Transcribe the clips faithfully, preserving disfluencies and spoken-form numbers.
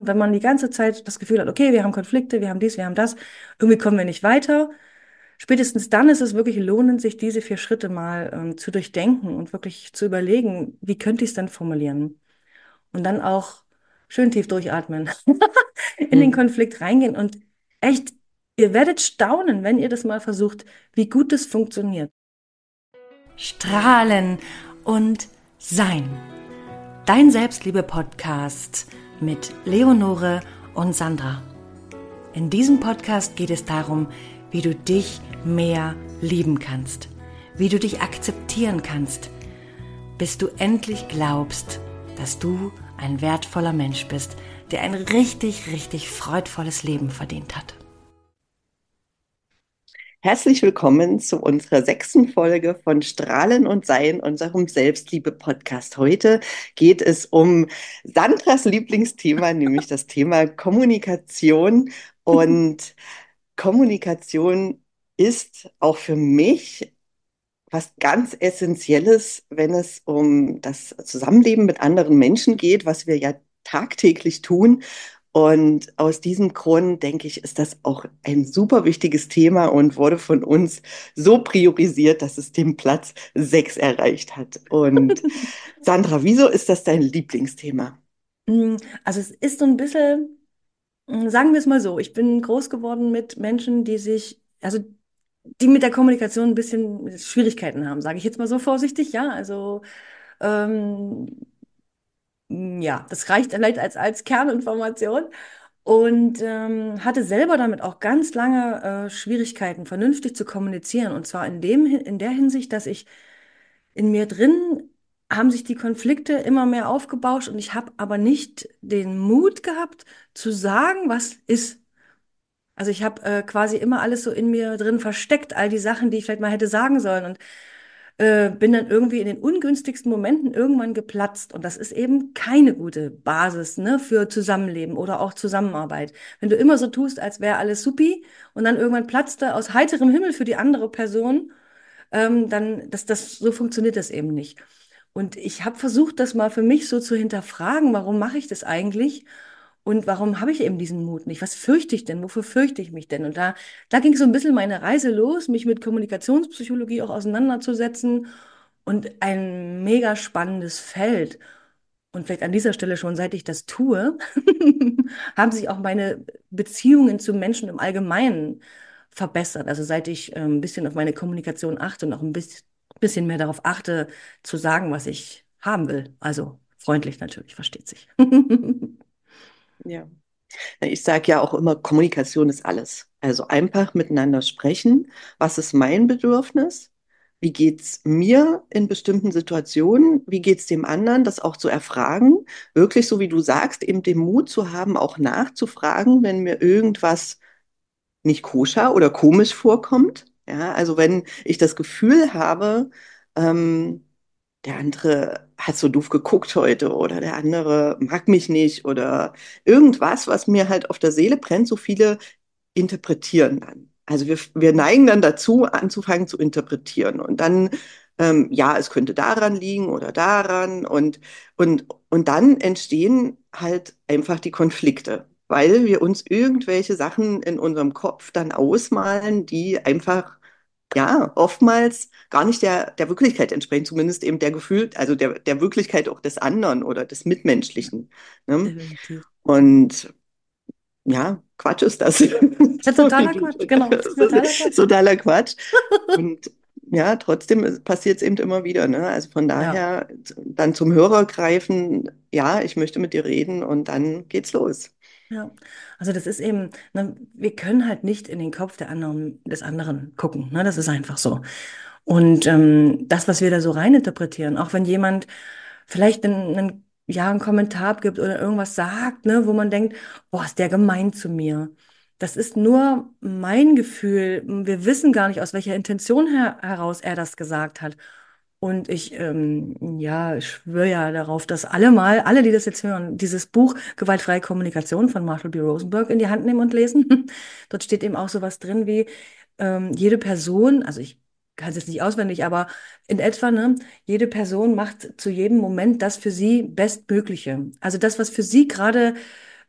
wenn man die ganze Zeit das Gefühl hat, okay, wir haben Konflikte, wir haben dies, wir haben das, irgendwie kommen wir nicht weiter. Spätestens dann ist es wirklich lohnend, sich diese vier Schritte mal ähm, zu durchdenken und wirklich zu überlegen, wie könnte ich es denn formulieren? Und dann auch schön tief durchatmen, in den Mhm. Konflikt reingehen und echt, ihr werdet staunen, wenn ihr das mal versucht, wie gut das funktioniert. Strahlen und sein. Dein Selbstliebe-Podcast mit Leonore und Sandra. In diesem Podcast geht es darum, wie du dich mehr lieben kannst, wie du dich akzeptieren kannst, bis du endlich glaubst, dass du ein wertvoller Mensch bist, der ein richtig, richtig freudvolles Leben verdient hat. Herzlich willkommen zu unserer sechsten Folge von Strahlen und Sein, unserem Selbstliebe-Podcast. Heute geht es um Sandras Lieblingsthema, nämlich das Thema Kommunikation. Und Kommunikation ist auch für mich was ganz Essentielles, wenn es um das Zusammenleben mit anderen Menschen geht, was wir ja tagtäglich tun. Und aus diesem Grund denke ich, ist das auch ein super wichtiges Thema und wurde von uns so priorisiert, dass es den Platz sechs erreicht hat. Und Sandra, wieso ist das dein Lieblingsthema? Mm, Also es ist so ein bisschen, mm, sagen wir es mal so, ich bin groß geworden mit Menschen, die sich, also die mit der Kommunikation ein bisschen Schwierigkeiten haben, sage ich jetzt mal so vorsichtig, ja. Also ähm, ja, das reicht vielleicht als, als Kerninformation. Und ähm, hatte selber damit auch ganz lange äh, Schwierigkeiten, vernünftig zu kommunizieren. Und zwar in dem, in der Hinsicht, dass ich in mir drin haben sich die Konflikte immer mehr aufgebauscht und ich habe aber nicht den Mut gehabt zu sagen, was ist. Also ich habe äh, quasi immer alles so in mir drin versteckt, all die Sachen, die ich vielleicht mal hätte sagen sollen und äh, bin dann irgendwie in den ungünstigsten Momenten irgendwann geplatzt. Und das ist eben keine gute Basis, ne, für Zusammenleben oder auch Zusammenarbeit. Wenn du immer so tust, als wäre alles supi und dann irgendwann platzte aus heiterem Himmel für die andere Person, ähm, dann, das, das, so funktioniert das eben nicht. Und ich habe versucht, das mal für mich so zu hinterfragen, warum mache ich das eigentlich? Und warum habe ich eben diesen Mut nicht? Was fürchte ich denn? Wofür fürchte ich mich denn? Und da, da ging so ein bisschen meine Reise los, mich mit Kommunikationspsychologie auch auseinanderzusetzen und ein mega spannendes Feld. Und vielleicht an dieser Stelle schon, seit ich das tue, haben sich auch meine Beziehungen zu Menschen im Allgemeinen verbessert. Also seit ich ähm, ein bisschen auf meine Kommunikation achte und auch ein bisschen, bisschen mehr darauf achte, zu sagen, was ich haben will. Also freundlich natürlich, versteht sich. Ja. Ich sage ja auch immer, Kommunikation ist alles. Also einfach miteinander sprechen. Was ist mein Bedürfnis? Wie geht's mir in bestimmten Situationen? Wie geht's dem anderen? Das auch zu erfragen. Wirklich, so wie du sagst, eben den Mut zu haben, auch nachzufragen, wenn mir irgendwas nicht koscher oder komisch vorkommt. Ja, also wenn ich das Gefühl habe, ähm, der andere hat so doof geguckt heute oder der andere mag mich nicht oder irgendwas, was mir halt auf der Seele brennt, so viele interpretieren dann. Also wir, wir neigen dann dazu, anzufangen zu interpretieren und dann, ähm, ja, es könnte daran liegen oder daran und, und, und dann entstehen halt einfach die Konflikte, weil wir uns irgendwelche Sachen in unserem Kopf dann ausmalen, die einfach ja, oftmals gar nicht der, der Wirklichkeit entsprechen, zumindest eben der Gefühl, also der, der Wirklichkeit auch des anderen oder des Mitmenschlichen. Ne? Definitiv. Und ja, Quatsch ist das. Das ist ja So wie totaler du Quatsch, genau. Das sagst. ist Das totaler ist Quatsch. totaler Quatsch. Und ja, trotzdem passiert es eben immer wieder. Ne? Also von Ja, daher dann zum Hörer greifen, ja, ich möchte mit dir reden und dann geht's los. ja. Also das ist eben, ne, wir können halt nicht in den Kopf der anderen, des anderen gucken. Ne? Das ist einfach so. Und ähm, das, was wir da so reininterpretieren, auch wenn jemand vielleicht einen, einen, ja, einen Kommentar abgibt oder irgendwas sagt, ne, wo man denkt, boah, ist der gemein zu mir. Das ist nur mein Gefühl. Wir wissen gar nicht, aus welcher Intention her heraus er das gesagt hat. Und ich, ähm, ja, schwöre ja darauf, dass alle mal, alle, die das jetzt hören, dieses Buch Gewaltfreie Kommunikation von Marshall B. Rosenberg in die Hand nehmen und lesen. Dort steht eben auch sowas drin wie, ähm, jede Person, also ich kann es jetzt nicht auswendig, aber in etwa, ne, jede Person macht zu jedem Moment das für sie Bestmögliche. Also das, was für sie gerade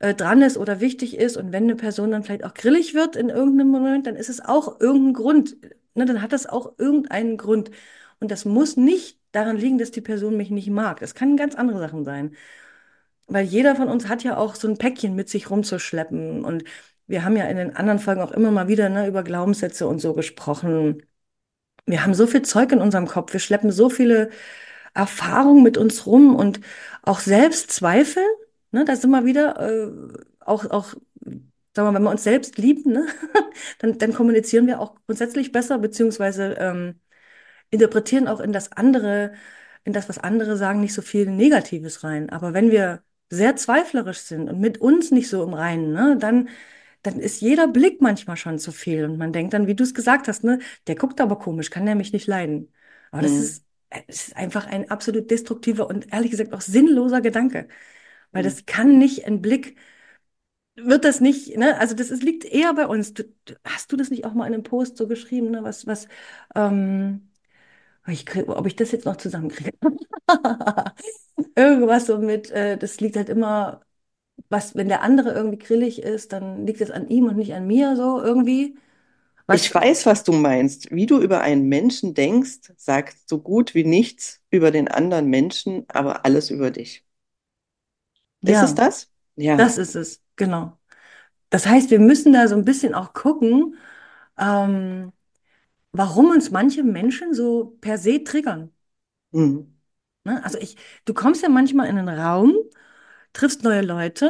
äh, dran ist oder wichtig ist. Und wenn eine Person dann vielleicht auch grillig wird in irgendeinem Moment, dann ist es auch irgendein Grund. Ne, dann hat das auch irgendeinen Grund. Und das muss nicht daran liegen, dass die Person mich nicht mag. Das kann ganz andere Sachen sein. Weil jeder von uns hat ja auch so ein Päckchen mit sich rumzuschleppen. Und wir haben ja in den anderen Folgen auch immer mal wieder, ne, über Glaubenssätze und so gesprochen. Wir haben so viel Zeug in unserem Kopf. Wir schleppen so viele Erfahrungen mit uns rum und auch Selbstzweifel. Ne, da sind wir wieder, äh, auch, auch, sagen wir, wenn wir uns selbst lieben, ne, dann, dann kommunizieren wir auch grundsätzlich besser, beziehungsweise ähm, interpretieren auch in das andere, in das, was andere sagen, nicht so viel Negatives rein. Aber wenn wir sehr zweiflerisch sind und mit uns nicht so im Reinen, ne, dann, dann ist jeder Blick manchmal schon zu viel. Und man denkt dann, wie du es gesagt hast, ne, der guckt aber komisch, kann der mich nicht leiden. Aber das Mhm. ist, es ist einfach ein absolut destruktiver und ehrlich gesagt auch sinnloser Gedanke. Weil Mhm. das kann nicht ein Blick, wird das nicht, ne? Also das ist, liegt eher bei uns. Du, du, hast du das nicht auch mal in einem Post so geschrieben, ne? Was, was, ähm, ich krieg, ob ich das jetzt noch zusammenkriege. Irgendwas so mit, äh, das liegt halt immer, was, wenn der andere irgendwie grillig ist, dann liegt es an ihm und nicht an mir, so irgendwie. Ich Was, weiß, was du meinst. Wie du über einen Menschen denkst, sagt so gut wie nichts über den anderen Menschen, aber alles über dich. Ist es ja, das? Ja. das ist es, genau. Das heißt, wir müssen da so ein bisschen auch gucken, ähm, warum uns manche Menschen so per se triggern. Mhm. Ne? Also ich, du kommst ja manchmal in einen Raum, triffst neue Leute.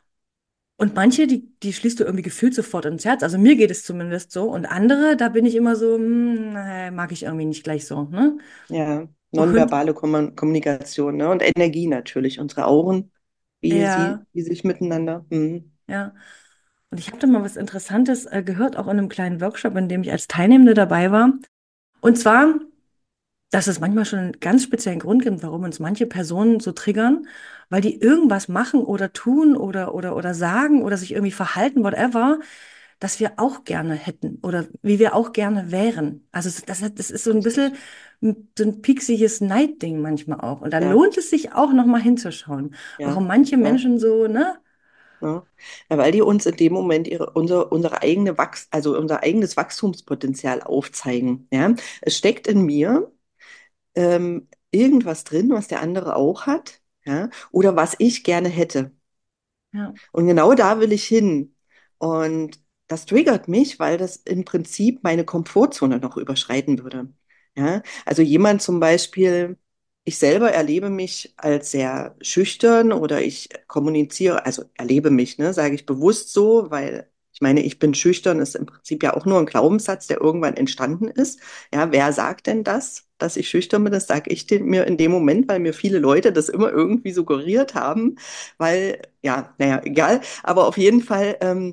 Und manche, die, die schließt du irgendwie gefühlt sofort ins Herz. Also mir geht es zumindest so. Und andere, da bin ich immer so, hm, nee, mag ich irgendwie nicht gleich so, ne? Ja, Und nonverbale Kommun- Kommunikation, ne? Und Energie natürlich, unsere Augen, wie sie, ja, wie sich miteinander. Mhm. ja. Und ich habe da mal was Interessantes äh, gehört, auch in einem kleinen Workshop, in dem ich als Teilnehmende dabei war. Und zwar, dass es manchmal schon einen ganz speziellen Grund gibt, warum uns manche Personen so triggern, weil die irgendwas machen oder tun oder, oder, oder sagen oder sich irgendwie verhalten, whatever, das wir auch gerne hätten oder wie wir auch gerne wären. Also es- das, das ist so ein bisschen Richtig. ein- so ein pieksiges Neidding manchmal auch. Und da Ja, lohnt es sich auch nochmal hinzuschauen, ja, warum manche ja. Menschen so, ne? Ja. Ja, weil die uns in dem Moment ihre, unser, unsere eigene Wachs, also unser eigenes Wachstumspotenzial aufzeigen. Ja? Es steckt in mir ähm, irgendwas drin, was der andere auch hat, ja? Oder was ich gerne hätte. Ja, Und genau da will ich hin. Und das triggert mich, weil das im Prinzip meine Komfortzone noch überschreiten würde. Ja, also jemand zum Beispiel, ich selber erlebe mich als sehr schüchtern oder ich kommuniziere, also erlebe mich, ne, sage ich bewusst so, weil ich meine, ich bin schüchtern, ist im Prinzip ja auch nur ein Glaubenssatz, der irgendwann entstanden ist. Ja, wer sagt denn das, dass ich schüchtern bin? Das sage ich den- mir in dem Moment, weil mir viele Leute das immer irgendwie suggeriert haben, weil, ja, naja, egal. Aber auf jeden Fall ähm,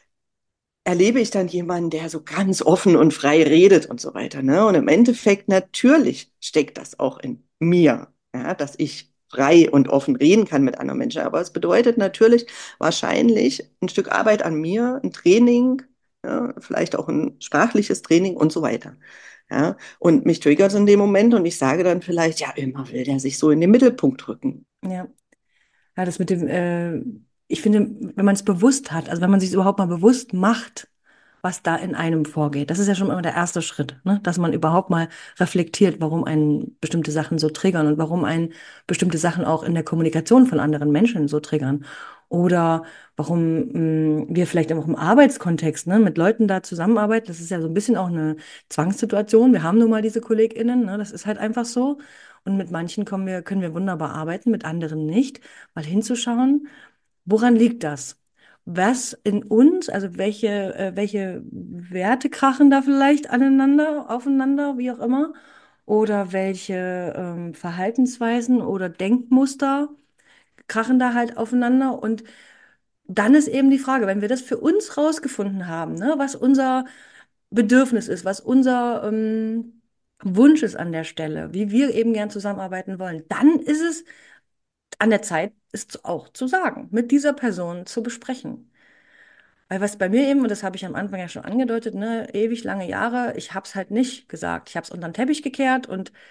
erlebe ich dann jemanden, der so ganz offen und frei redet und so weiter. Ne? Und im Endeffekt natürlich steckt das auch in mir, ja, dass ich frei und offen reden kann mit anderen Menschen. Aber es bedeutet natürlich wahrscheinlich ein Stück Arbeit an mir, ein Training, ja, vielleicht auch ein sprachliches Training und so weiter. Ja, und mich triggert es in dem Moment und ich sage dann vielleicht, ja, immer will der sich so in den Mittelpunkt rücken. ja. Ja, das mit dem, äh, ich finde, wenn man es bewusst hat, also wenn man sich überhaupt mal bewusst macht, was da in einem vorgeht, das ist ja schon immer der erste Schritt, ne? Dass man überhaupt mal reflektiert, warum einen bestimmte Sachen so triggern und warum einen bestimmte Sachen auch in der Kommunikation von anderen Menschen so triggern. Oder warum mh, wir vielleicht auch im Arbeitskontext, ne, mit Leuten da zusammenarbeiten. Das ist ja so ein bisschen auch eine Zwangssituation. Wir haben nun mal diese KollegInnen, ne? Das ist halt einfach so. Und mit manchen kommen wir, können wir wunderbar arbeiten, mit anderen nicht. Mal hinzuschauen, woran liegt das? Was in uns, also welche, äh, welche Werte krachen da vielleicht aneinander, aufeinander, wie auch immer? Oder welche ähm, Verhaltensweisen oder Denkmuster krachen da halt aufeinander? Und dann ist eben die Frage, wenn wir das für uns rausgefunden haben, ne, was unser Bedürfnis ist, was unser ähm, Wunsch ist an der Stelle, wie wir eben gern zusammenarbeiten wollen, dann ist es an der Zeit, es auch zu sagen, mit dieser Person zu besprechen. Weil was bei mir eben, und das habe ich am Anfang ja schon angedeutet, ne, ewig lange Jahre, ich habe es halt nicht gesagt. Ich habe es unter den Teppich gekehrt und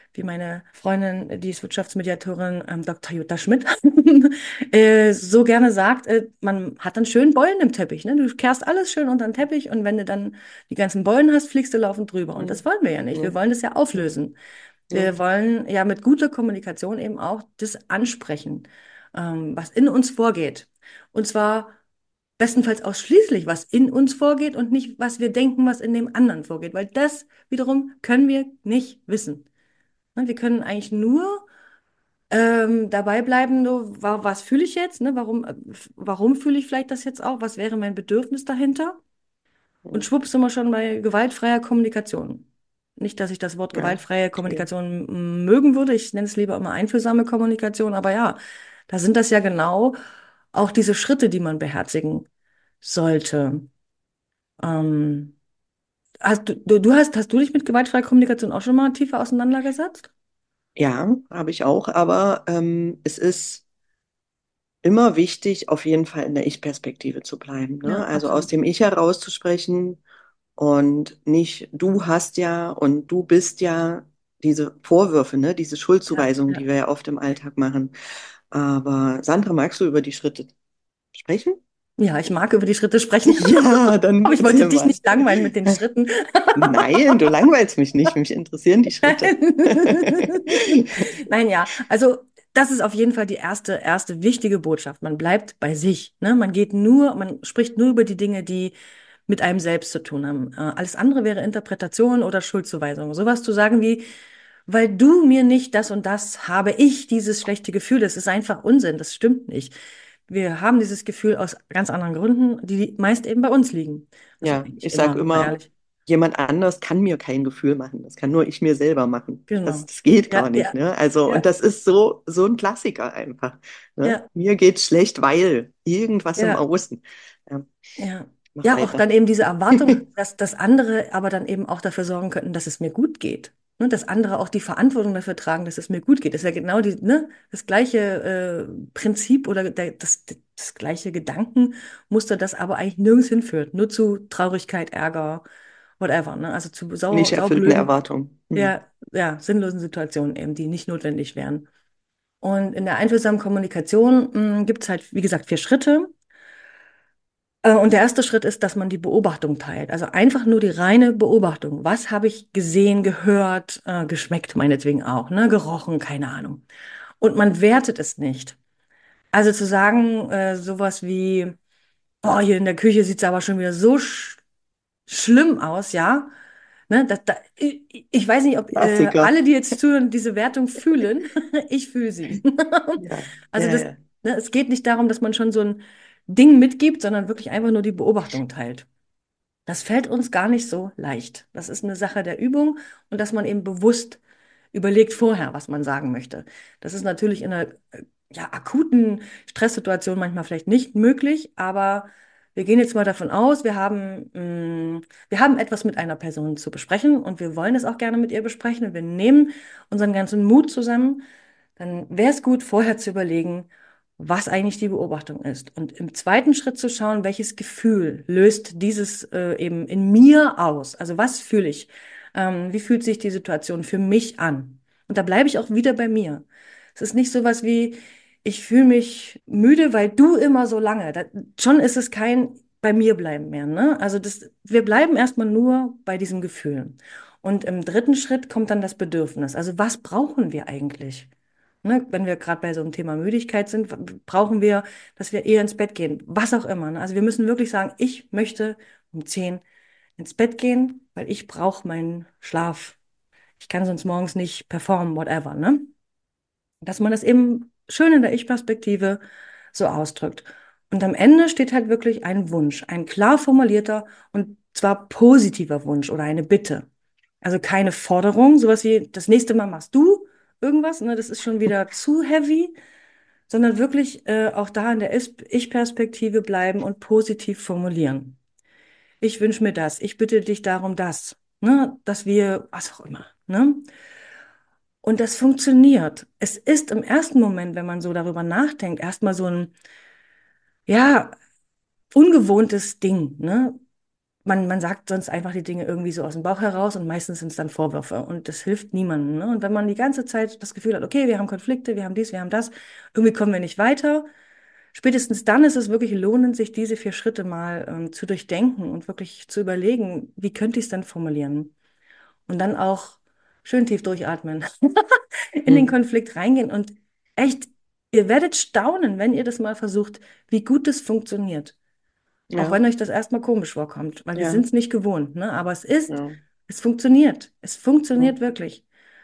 wie meine Freundin, die ist Wirtschaftsmediatorin, ähm, Doktor Jutta Schmidt, äh, so gerne sagt, äh, man hat dann schön Beulen im Teppich. Ne? Du kehrst alles schön unter den Teppich und wenn du dann die ganzen Beulen hast, fliegst du laufend drüber. Und das Mhm. wollen wir ja nicht. Wir Mhm. wollen das ja Mhm. auflösen. Ja. Wir wollen ja mit guter Kommunikation eben auch das ansprechen, ähm, was in uns vorgeht. Und zwar bestenfalls ausschließlich, was in uns vorgeht und nicht, was wir denken, was in dem anderen vorgeht. Weil das wiederum können wir nicht wissen. Ne, wir können eigentlich nur ähm, dabei bleiben, so, wa- was fühle ich jetzt? Ne? Warum, äh, f- warum fühle ich vielleicht das jetzt auch? Was wäre mein Bedürfnis dahinter? Und Mhm. schwupps sind wir schon bei gewaltfreier Kommunikation. Nicht, dass ich das Wort Ja, gewaltfreie okay. Kommunikation m- mögen würde. Ich nenne es lieber immer einfühlsame Kommunikation. Aber ja, da sind das ja genau auch diese Schritte, die man beherzigen sollte. Ähm, hast du, du du hast, hast du dich mit gewaltfreier Kommunikation auch schon mal tiefer auseinandergesetzt? Ja, habe ich auch, aber ähm, es ist immer wichtig, auf jeden Fall in der Ich-Perspektive zu bleiben, ne? Ja, Also aus absolut. dem Ich herauszusprechen und nicht du hast ja und du bist ja diese Vorwürfe, ne? Diese Ja, Schuldzuweisungen, ja. die wir ja oft im Alltag machen. Aber Sandra, magst du über die Schritte sprechen? Ja, ich mag über die Schritte sprechen, Ja, dann aber ich bitte wollte dich mal. nicht langweilen mit den Schritten. Nein, du langweilst mich nicht, mich interessieren die Schritte. Nein, ja, also das ist auf jeden Fall die erste, erste wichtige Botschaft. Man bleibt bei sich, ne? Man geht nur, man spricht nur über die Dinge, die mit einem selbst zu tun haben. Äh, alles andere wäre Interpretation oder Schuldzuweisung. Sowas zu sagen wie, weil du mir nicht das und das, habe ich dieses schlechte Gefühl. Das ist einfach Unsinn, das stimmt nicht. Wir haben dieses Gefühl aus ganz anderen Gründen, die meist eben bei uns liegen. Also Ja, eigentlich ich immer, sage sind wir immer, ehrlich. jemand anders kann mir kein Gefühl machen. Das kann nur ich mir selber machen. Das, Genau. das geht gar Ja, nicht, ja, ne? Also, und ja, das ist so, so ein Klassiker einfach. Ne? ja, Mir geht's schlecht, weil irgendwas im ja. Außen. Ja, Ja. mach Ja, auch weiter. dann eben diese Erwartung, dass das andere aber dann eben auch dafür sorgen könnten, dass es mir gut geht. Ne, dass andere auch die Verantwortung dafür tragen, dass es mir gut geht. Das ist ja genau die, ne, das gleiche äh, Prinzip oder der, das, das gleiche Gedankenmuster, das aber eigentlich nirgends hinführt. Nur zu Traurigkeit, Ärger, whatever. Ne? Also zu sau, Nicht erfüllten saublöden, Erwartungen. Hm. ja, ja, sinnlosen Situationen eben, die nicht notwendig wären. Und in der einfühlsamen Kommunikation gibt es halt, wie gesagt, vier Schritte. Äh, Und der erste Schritt ist, dass man die Beobachtung teilt. Also einfach nur die reine Beobachtung. Was habe ich gesehen, gehört, äh, geschmeckt meinetwegen auch, ne? Gerochen, keine Ahnung. Und man wertet es nicht. Also zu sagen, äh, sowas wie, boah, hier in der Küche sieht es aber schon wieder so sch schlimm aus, ja. Ne, das, da, ich, ich weiß nicht, ob äh, Klassiker. alle, die jetzt zuhören, diese Wertung fühlen. Ich fühle sie. Ja, Also ja, das, ja. ne, es geht nicht darum, dass man schon so ein Ding mitgibt, sondern wirklich einfach nur die Beobachtung teilt. Das fällt uns gar nicht so leicht. Das ist eine Sache der Übung und dass man eben bewusst überlegt vorher, was man sagen möchte. Das ist natürlich in einer äh, ja, akuten Stresssituation manchmal vielleicht nicht möglich, aber wir gehen jetzt mal davon aus, wir haben, mh, wir haben etwas mit einer Person zu besprechen und wir wollen es auch gerne mit ihr besprechen und wir nehmen unseren ganzen Mut zusammen, dann wäre es gut, vorher zu überlegen, was eigentlich die Beobachtung ist. Und im zweiten Schritt zu schauen, welches Gefühl löst dieses äh, eben in mir aus? Also was fühle ich? Ähm, wie fühlt sich die Situation für mich an? Und da bleibe ich auch wieder bei mir. Es ist nicht so was wie, ich fühle mich müde, weil du immer so lange. Da, schon ist es kein bei mir bleiben mehr, ne? Also das, wir bleiben erstmal nur bei diesen Gefühlen. Und im dritten Schritt kommt dann das Bedürfnis. Also was brauchen wir eigentlich? Ne, wenn wir gerade bei so einem Thema Müdigkeit sind, brauchen wir, dass wir eher ins Bett gehen, was auch immer. Ne? Also wir müssen wirklich sagen, ich möchte um zehn ins Bett gehen, weil ich brauche meinen Schlaf. Ich kann sonst morgens nicht performen, whatever. Ne? Dass man das eben schön in der Ich-Perspektive so ausdrückt. Und am Ende steht halt wirklich ein Wunsch, ein klar formulierter und zwar positiver Wunsch oder eine Bitte. Also keine Forderung, sowas wie, das nächste Mal machst du irgendwas, ne? Das ist schon wieder zu heavy, sondern wirklich äh, auch da in der Is- Ich-Perspektive bleiben und positiv formulieren. Ich wünsche mir das, ich bitte dich darum, das, ne? Dass wir, was auch immer, ne? Und das funktioniert. Es ist im ersten Moment, wenn man so darüber nachdenkt, erstmal so ein, ja, ungewohntes Ding, ne? man, man sagt sonst einfach die Dinge irgendwie so aus dem Bauch heraus und meistens sind es dann Vorwürfe und das hilft niemandem. Ne? Und wenn man die ganze Zeit das Gefühl hat, okay, wir haben Konflikte, wir haben dies, wir haben das, irgendwie kommen wir nicht weiter, spätestens dann ist es wirklich lohnend, sich diese vier Schritte mal ähm, zu durchdenken und wirklich zu überlegen, wie könnte ich es denn formulieren? Und dann auch schön tief durchatmen, in den Mhm. Konflikt reingehen und echt, ihr werdet staunen, wenn ihr das mal versucht, wie gut das funktioniert. Auch Ja, wenn euch das erstmal komisch vorkommt, weil wir ja, sind es nicht gewohnt, ne? Aber es ist, ja, es funktioniert. Es ja. funktioniert wirklich.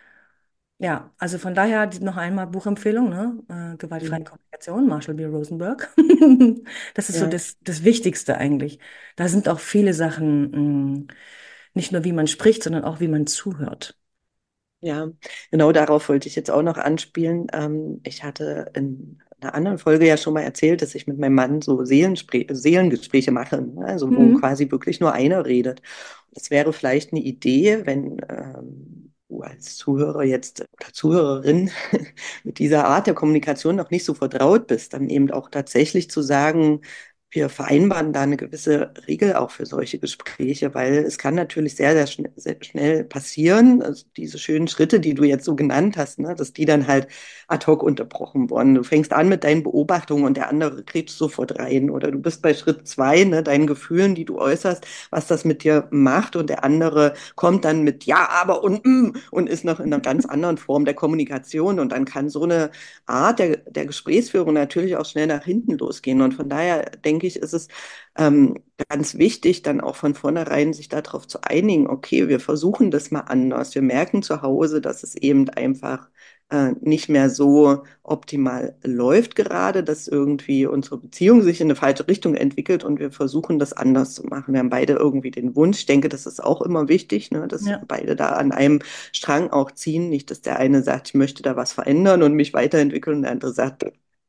Ja, also von daher die- noch einmal Buchempfehlung, ne? Äh, Gewaltfreie Mhm. Kommunikation, Marshall B. Rosenberg. Das ist so Ja. das, das Wichtigste eigentlich. Da sind auch viele Sachen, mh, nicht nur wie man spricht, sondern auch wie man zuhört. Ja, genau darauf wollte ich jetzt auch noch anspielen. Ähm, ich hatte in einer anderen Folge ja schon mal erzählt, dass ich mit meinem Mann so Seelenspre Seelengespräche mache, ne? Also wo Mhm. quasi wirklich nur einer redet. Es wäre vielleicht eine Idee, wenn ähm, du als Zuhörer jetzt oder Zuhörerin mit dieser Art der Kommunikation noch nicht so vertraut bist, dann eben auch tatsächlich zu sagen, wir vereinbaren da eine gewisse Regel auch für solche Gespräche, weil es kann natürlich sehr, sehr schnell, sehr schnell passieren, also diese schönen Schritte, die du jetzt so genannt hast, ne, dass die dann halt ad hoc unterbrochen wurden. Du fängst an mit deinen Beobachtungen und der andere grätscht sofort rein. Oder du bist bei Schritt zwei, ne, deinen Gefühlen, die du äußerst, was das mit dir macht und der andere kommt dann mit ja, aber und mm, und ist noch in einer ganz anderen Form der Kommunikation und dann kann so eine Art der, der Gesprächsführung natürlich auch schnell nach hinten losgehen. Und von daher denke ich, ist es ähm, ganz wichtig, dann auch von vornherein sich darauf zu einigen, okay, wir versuchen das mal anders. Wir merken zu Hause, dass es eben einfach äh, nicht mehr so optimal läuft gerade, dass irgendwie unsere Beziehung sich in eine falsche Richtung entwickelt und wir versuchen das anders zu machen. Wir haben beide irgendwie den Wunsch, ich denke, das ist auch immer wichtig, ne, dass Ja. beide da an einem Strang auch ziehen, nicht, dass der eine sagt, ich möchte da was verändern und mich weiterentwickeln und der andere sagt,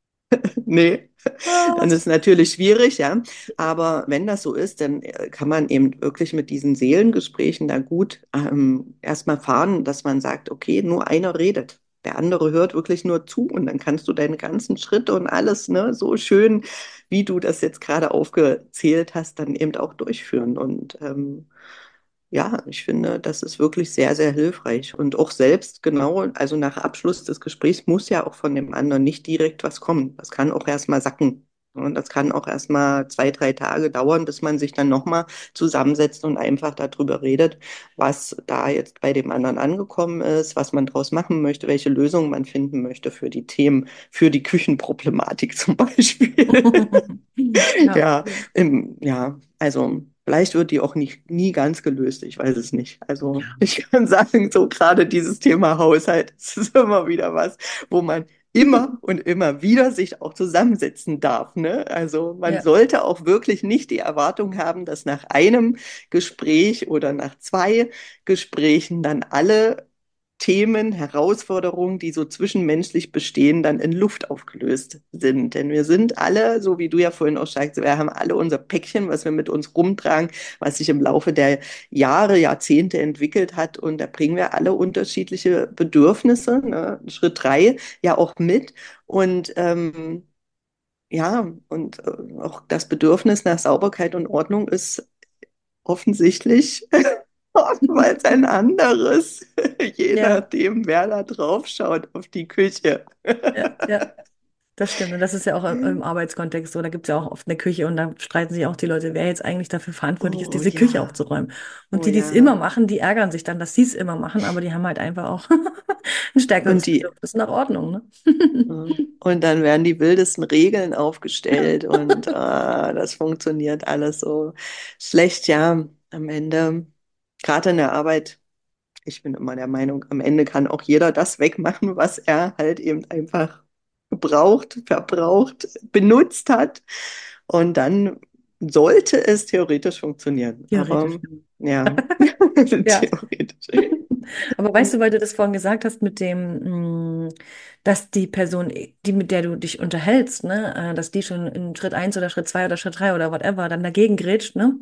nee, Ah, dann ist was? es natürlich schwierig, ja. Aber wenn das so ist, dann äh, kann man eben wirklich mit diesen Seelengesprächen da gut ähm, erstmal fahren, dass man sagt, okay, nur einer redet. Der andere hört wirklich nur zu und dann kannst du deine ganzen Schritte und alles, ne, so schön, wie du das jetzt gerade aufgezählt hast, dann eben auch durchführen. Und ähm, ja, ich finde, das ist wirklich sehr, sehr hilfreich. Und auch selbst genau, also nach Abschluss des Gesprächs muss ja auch von dem anderen nicht direkt was kommen. Das kann auch erstmal sacken. Und das kann auch erstmal zwei, drei Tage dauern, bis man sich dann nochmal zusammensetzt und einfach darüber redet, was da jetzt bei dem anderen angekommen ist, was man draus machen möchte, welche Lösungen man finden möchte für die Themen, für die Küchenproblematik zum Beispiel. Ja, Ja, im, ja, also vielleicht wird die auch nicht, nie ganz gelöst, ich weiß es nicht. Also ja, ich kann sagen, so gerade dieses Thema Haushalt, es ist immer wieder was, wo man immer und immer wieder sich auch zusammensetzen darf, ne? Also man ja, sollte auch wirklich nicht die Erwartung haben, dass nach einem Gespräch oder nach zwei Gesprächen dann alle Themen, Herausforderungen, die so zwischenmenschlich bestehen, dann in Luft aufgelöst sind. Denn wir sind alle, so wie du ja vorhin auch sagst, wir haben alle unser Päckchen, was wir mit uns rumtragen, was sich im Laufe der Jahre, Jahrzehnte entwickelt hat. Und da bringen wir alle unterschiedliche Bedürfnisse, ne? Schritt drei ja auch mit. Und ähm, ja, und äh, auch das Bedürfnis nach Sauberkeit und Ordnung ist offensichtlich oftmals ein anderes, je ja, nachdem, wer da drauf schaut auf die Küche. ja, ja. Das stimmt. Und das ist ja auch im im Arbeitskontext so. Da gibt es ja auch oft eine Küche und da streiten sich auch die Leute, wer jetzt eigentlich dafür verantwortlich ist, Oh diese Küche ja, aufzuräumen. Und oh die, die es immer ja. machen, die ärgern sich dann, dass sie es immer machen, aber die haben halt einfach auch ein Und stärkeres die, Bedürfnis nach Ordnung, ne? und dann werden die wildesten Regeln Ja, aufgestellt und ah, das funktioniert alles so schlecht, ja, am Ende. Gerade in der Arbeit, ich bin immer der Meinung, am Ende kann auch jeder das wegmachen, was er halt eben einfach gebraucht, verbraucht, benutzt hat. Und dann sollte es theoretisch funktionieren. theoretisch. Aber ja, Ja. theoretisch. Aber weißt du, weil du das vorhin gesagt hast mit dem, mh, dass die Person, die mit der du dich unterhältst, ne, äh, dass die schon in Schritt eins oder Schritt zwei oder Schritt drei oder whatever dann dagegen grätscht, ne?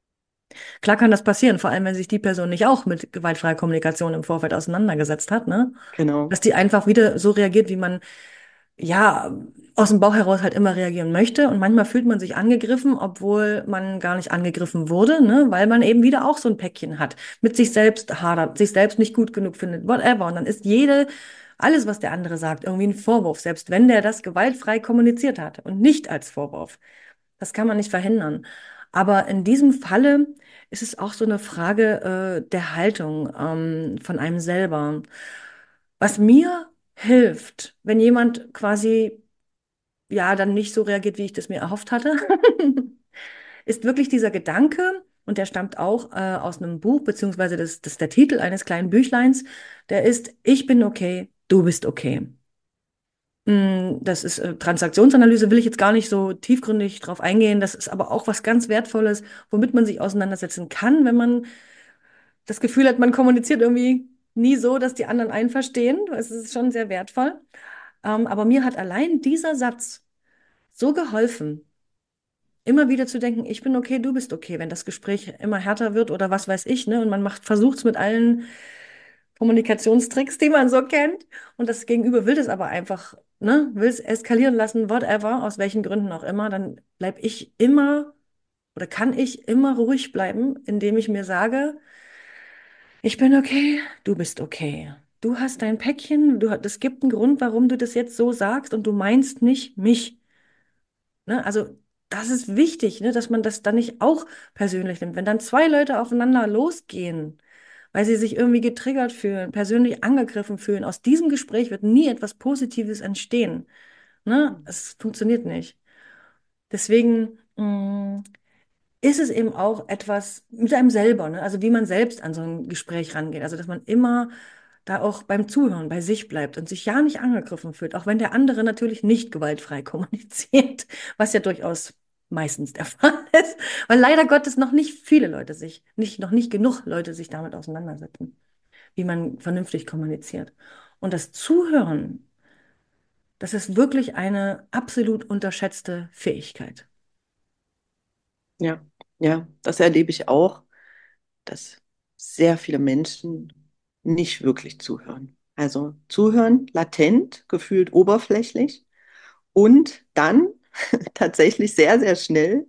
Klar kann das passieren, vor allem wenn sich die Person nicht auch mit gewaltfreier Kommunikation im Vorfeld auseinandergesetzt hat, ne? Genau. Dass die einfach wieder so reagiert, wie man ja, aus dem Bauch heraus halt immer reagieren möchte. Und manchmal fühlt man sich angegriffen, obwohl man gar nicht angegriffen wurde, ne? Weil man eben wieder auch so ein Päckchen hat, mit sich selbst hadert, sich selbst nicht gut genug findet, whatever. Und dann ist jede, alles, was der andere sagt, irgendwie ein Vorwurf, selbst wenn der das gewaltfrei kommuniziert hat und nicht als Vorwurf. Das kann man nicht verhindern. Aber in diesem Falle ist es auch so eine Frage, äh, der Haltung, ähm, von einem selber. Was mir hilft, wenn jemand quasi ja dann nicht so reagiert, wie ich das mir erhofft hatte, ist wirklich dieser Gedanke, und der stammt auch äh, aus einem Buch, beziehungsweise das, das ist der Titel eines kleinen Büchleins, der ist, ich bin okay, du bist okay. Mm, Das ist äh, Transaktionsanalyse, will ich jetzt gar nicht so tiefgründig drauf eingehen. Das ist aber auch was ganz Wertvolles, womit man sich auseinandersetzen kann, wenn man das Gefühl hat, man kommuniziert irgendwie nie so, dass die anderen einen verstehen. Es ist schon sehr wertvoll. Ähm, aber mir hat allein dieser Satz so geholfen, immer wieder zu denken, ich bin okay, du bist okay, wenn das Gespräch immer härter wird oder was weiß ich, ne? Und man macht, versucht es mit allen Kommunikationstricks, die man so kennt. Und das Gegenüber will das aber einfach, ne? Will es eskalieren lassen, whatever, aus welchen Gründen auch immer, dann bleib ich immer oder kann ich immer ruhig bleiben, indem ich mir sage, ich bin okay, du bist okay. Du hast dein Päckchen, du, es gibt einen Grund, warum du das jetzt so sagst und du meinst nicht mich. Ne? Also das ist wichtig, ne, dass man das dann nicht auch persönlich nimmt. Wenn dann zwei Leute aufeinander losgehen, weil sie sich irgendwie getriggert fühlen, persönlich angegriffen fühlen, aus diesem Gespräch wird nie etwas Positives entstehen. Ne? Es funktioniert nicht. Deswegen mh, ist es eben auch etwas mit einem selber, ne? Also wie man selbst an so ein Gespräch rangeht. Also dass man immer da auch beim Zuhören bei sich bleibt und sich ja nicht angegriffen fühlt, auch wenn der andere natürlich nicht gewaltfrei kommuniziert, was ja durchaus meistens der Fall ist, weil leider Gottes noch nicht viele Leute sich, nicht, noch nicht genug Leute sich damit auseinandersetzen, wie man vernünftig kommuniziert. Und das Zuhören, das ist wirklich eine absolut unterschätzte Fähigkeit. Ja, ja, das erlebe ich auch, dass sehr viele Menschen nicht wirklich zuhören. Also zuhören, latent, gefühlt oberflächlich und dann tatsächlich sehr, sehr schnell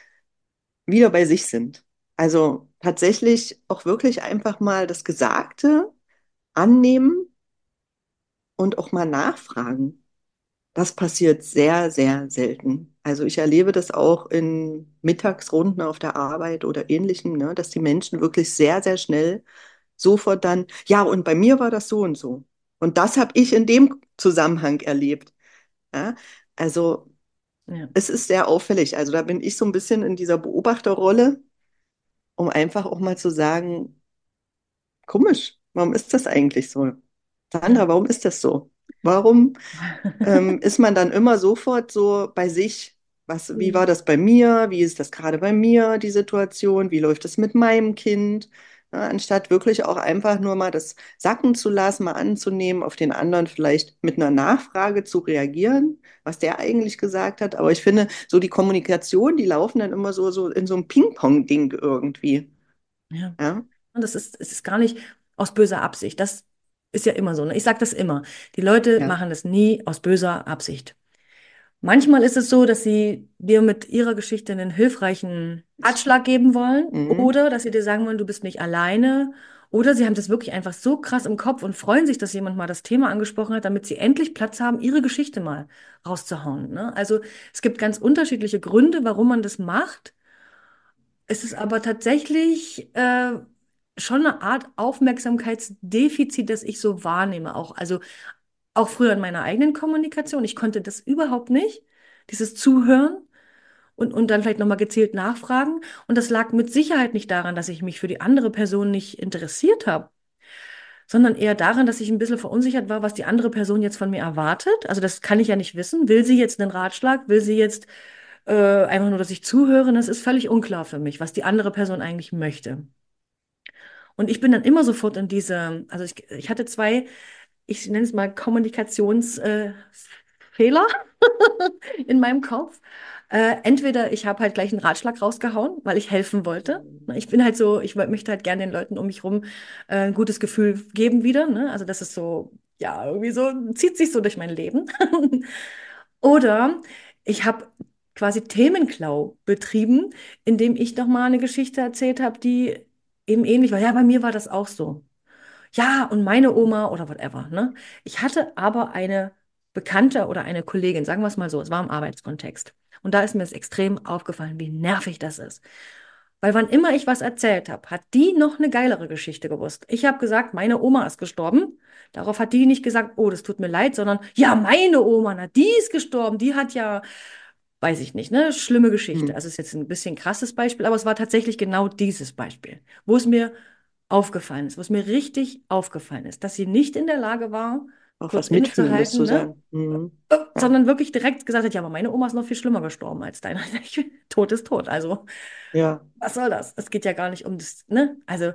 wieder bei sich sind. Also tatsächlich auch wirklich einfach mal das Gesagte annehmen und auch mal nachfragen. Das passiert sehr, sehr selten. Also ich erlebe das auch in Mittagsrunden auf der Arbeit oder ähnlichem, ne, dass die Menschen wirklich sehr, sehr schnell sofort dann, ja, und bei mir war das so und so. Und das habe ich in dem Zusammenhang erlebt. Ja? Also Ja, es ist sehr auffällig. Also da bin ich so ein bisschen in dieser Beobachterrolle, um einfach auch mal zu sagen, komisch, warum ist das eigentlich so? ja. Sandra, warum ist das so? Warum ähm, ist man dann immer sofort so bei sich? Was, wie war Mhm. das bei mir? Wie ist das gerade bei mir, die Situation? Wie läuft es mit meinem Kind? Ja, anstatt wirklich auch einfach nur mal das sacken zu lassen, mal anzunehmen, auf den anderen vielleicht mit einer Nachfrage zu reagieren, was der eigentlich gesagt hat. Aber ich finde, so die Kommunikation, die laufen dann immer so, so in so einem Ping-Pong-Ding irgendwie. Ja. Ja, Und das ist, es ist gar nicht aus böser Absicht. Das ist ja immer so. Ne? Ich sage das immer. Die Leute ja. machen das nie aus böser Absicht. Manchmal ist es so, dass sie dir mit ihrer Geschichte einen hilfreichen Ratschlag geben wollen Mhm. oder dass sie dir sagen wollen, du bist nicht alleine. Oder sie haben das wirklich einfach so krass im Kopf und freuen sich, dass jemand mal das Thema angesprochen hat, damit sie endlich Platz haben, ihre Geschichte mal rauszuhauen. Ne? Also es gibt ganz unterschiedliche Gründe, warum man das macht. Es ist aber tatsächlich äh, schon eine Art Aufmerksamkeitsdefizit, das ich so wahrnehme. Auch, also auch früher in meiner eigenen Kommunikation. Ich konnte das überhaupt nicht, dieses Zuhören und, und dann vielleicht nochmal gezielt nachfragen. Und das lag mit Sicherheit nicht daran, dass ich mich für die andere Person nicht interessiert habe, sondern eher daran, dass ich ein bisschen verunsichert war, was die andere Person jetzt von mir erwartet. Also das kann ich ja nicht wissen. Will sie jetzt einen Ratschlag? Will sie jetzt äh, einfach nur, dass ich zuhöre? Das ist völlig unklar für mich, was die andere Person eigentlich möchte. Und ich bin dann immer sofort in diese, also ich, ich hatte zwei, ich nenne es mal Kommunikationsfehler äh, Fehler in meinem Kopf. Äh, entweder ich habe halt gleich einen Ratschlag rausgehauen, weil ich helfen wollte. Ich bin halt so, ich möchte halt gerne den Leuten um mich rum äh, ein gutes Gefühl geben wieder. Ne? Also das ist so ja, irgendwie so, zieht sich so durch mein Leben. Oder ich habe quasi Themenklau betrieben, indem ich noch mal eine Geschichte erzählt habe, die eben ähnlich war. Ja, bei mir war das auch so. Ja, und meine Oma oder whatever, ne? Ich hatte aber eine Bekannte oder eine Kollegin, sagen wir es mal so, es war im Arbeitskontext. Und da ist mir es extrem aufgefallen, wie nervig das ist. Weil wann immer ich was erzählt habe, hat die noch eine geilere Geschichte gewusst. Ich habe gesagt, meine Oma ist gestorben. Darauf hat die nicht gesagt, oh, das tut mir leid, sondern ja, meine Oma, na, die ist gestorben. Die hat ja, weiß ich nicht, ne, schlimme Geschichte. Hm. Also es ist jetzt ein bisschen krasses Beispiel, aber es war tatsächlich genau dieses Beispiel, wo es mir aufgefallen ist, was mir richtig aufgefallen ist, dass sie nicht in der Lage war, Auch kurz was Mitfühlendes innezuhalten, zu ne? sagen. Hm. Äh, Ja. Sondern wirklich direkt gesagt hat, ja, aber meine Oma ist noch viel schlimmer gestorben als deine. Tod ist tot. Also, Ja. was soll das? Es geht ja gar nicht um das, ne? Also,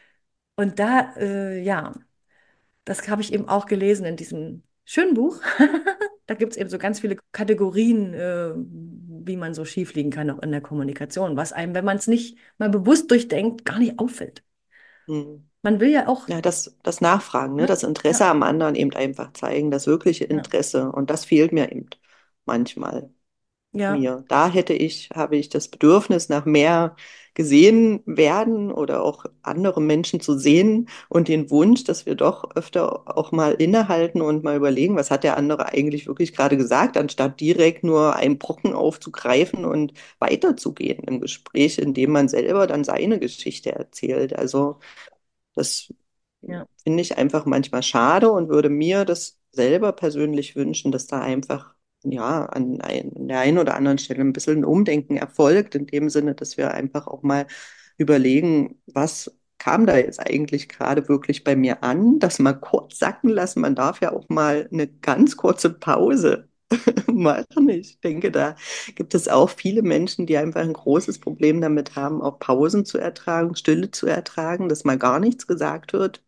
und da, äh, ja, das habe ich eben auch gelesen in diesem schönen Buch. Da gibt es eben so ganz viele Kategorien, äh, wie man so schief liegen kann, auch in der Kommunikation, was einem, wenn man es nicht mal bewusst durchdenkt, gar nicht auffällt. Hm. Man will ja auch, Ja, das, das Nachfragen, ne? ne? Das Interesse Ja, am anderen eben einfach zeigen, das wirkliche ja, Interesse. Und das fehlt mir eben manchmal. ja. Mir. Da hätte ich, habe ich das Bedürfnis nach mehr gesehen werden oder auch andere Menschen zu sehen und den Wunsch, dass wir doch öfter auch mal innehalten und mal überlegen, was hat der andere eigentlich wirklich gerade gesagt, anstatt direkt nur einen Brocken aufzugreifen und weiterzugehen im Gespräch, indem man selber dann seine Geschichte erzählt. Also das Ja. finde ich einfach manchmal schade und würde mir das selber persönlich wünschen, dass da einfach ja an, ein, an der einen oder anderen Stelle ein bisschen ein Umdenken erfolgt, in dem Sinne, dass wir einfach auch mal überlegen, was kam da jetzt eigentlich gerade wirklich bei mir an, das mal kurz sacken lassen. Man darf ja auch mal eine ganz kurze Pause machen. Ich denke, da gibt es auch viele Menschen, die einfach ein großes Problem damit haben, auch Pausen zu ertragen, Stille zu ertragen, dass mal gar nichts gesagt wird.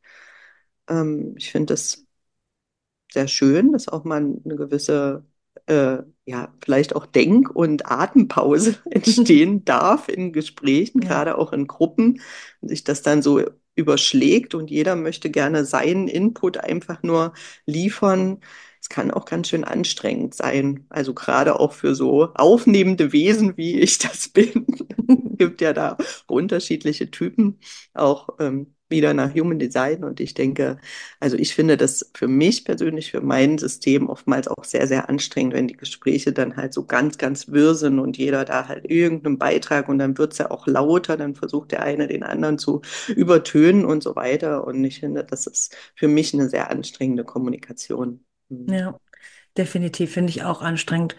Ähm, ich finde das sehr schön, dass auch mal eine gewisse, äh, ja, vielleicht auch Denk- und Atempause entstehen darf in Gesprächen, Ja. gerade auch in Gruppen, und sich das dann so überschlägt und jeder möchte gerne seinen Input einfach nur liefern. Es kann auch ganz schön anstrengend sein. Also gerade auch für so aufnehmende Wesen, wie ich das bin. Gibt ja da unterschiedliche Typen, auch ähm, wieder nach Human Design. Und ich denke, also ich finde das für mich persönlich, für mein System oftmals auch sehr, sehr anstrengend, wenn die Gespräche dann halt so ganz, ganz wirr sind und jeder da halt irgendeinen Beitrag und dann wird es ja auch lauter, dann versucht der eine den anderen zu übertönen und so weiter. Und ich finde, das ist für mich eine sehr anstrengende Kommunikation. Mhm. Ja, definitiv finde ich auch anstrengend.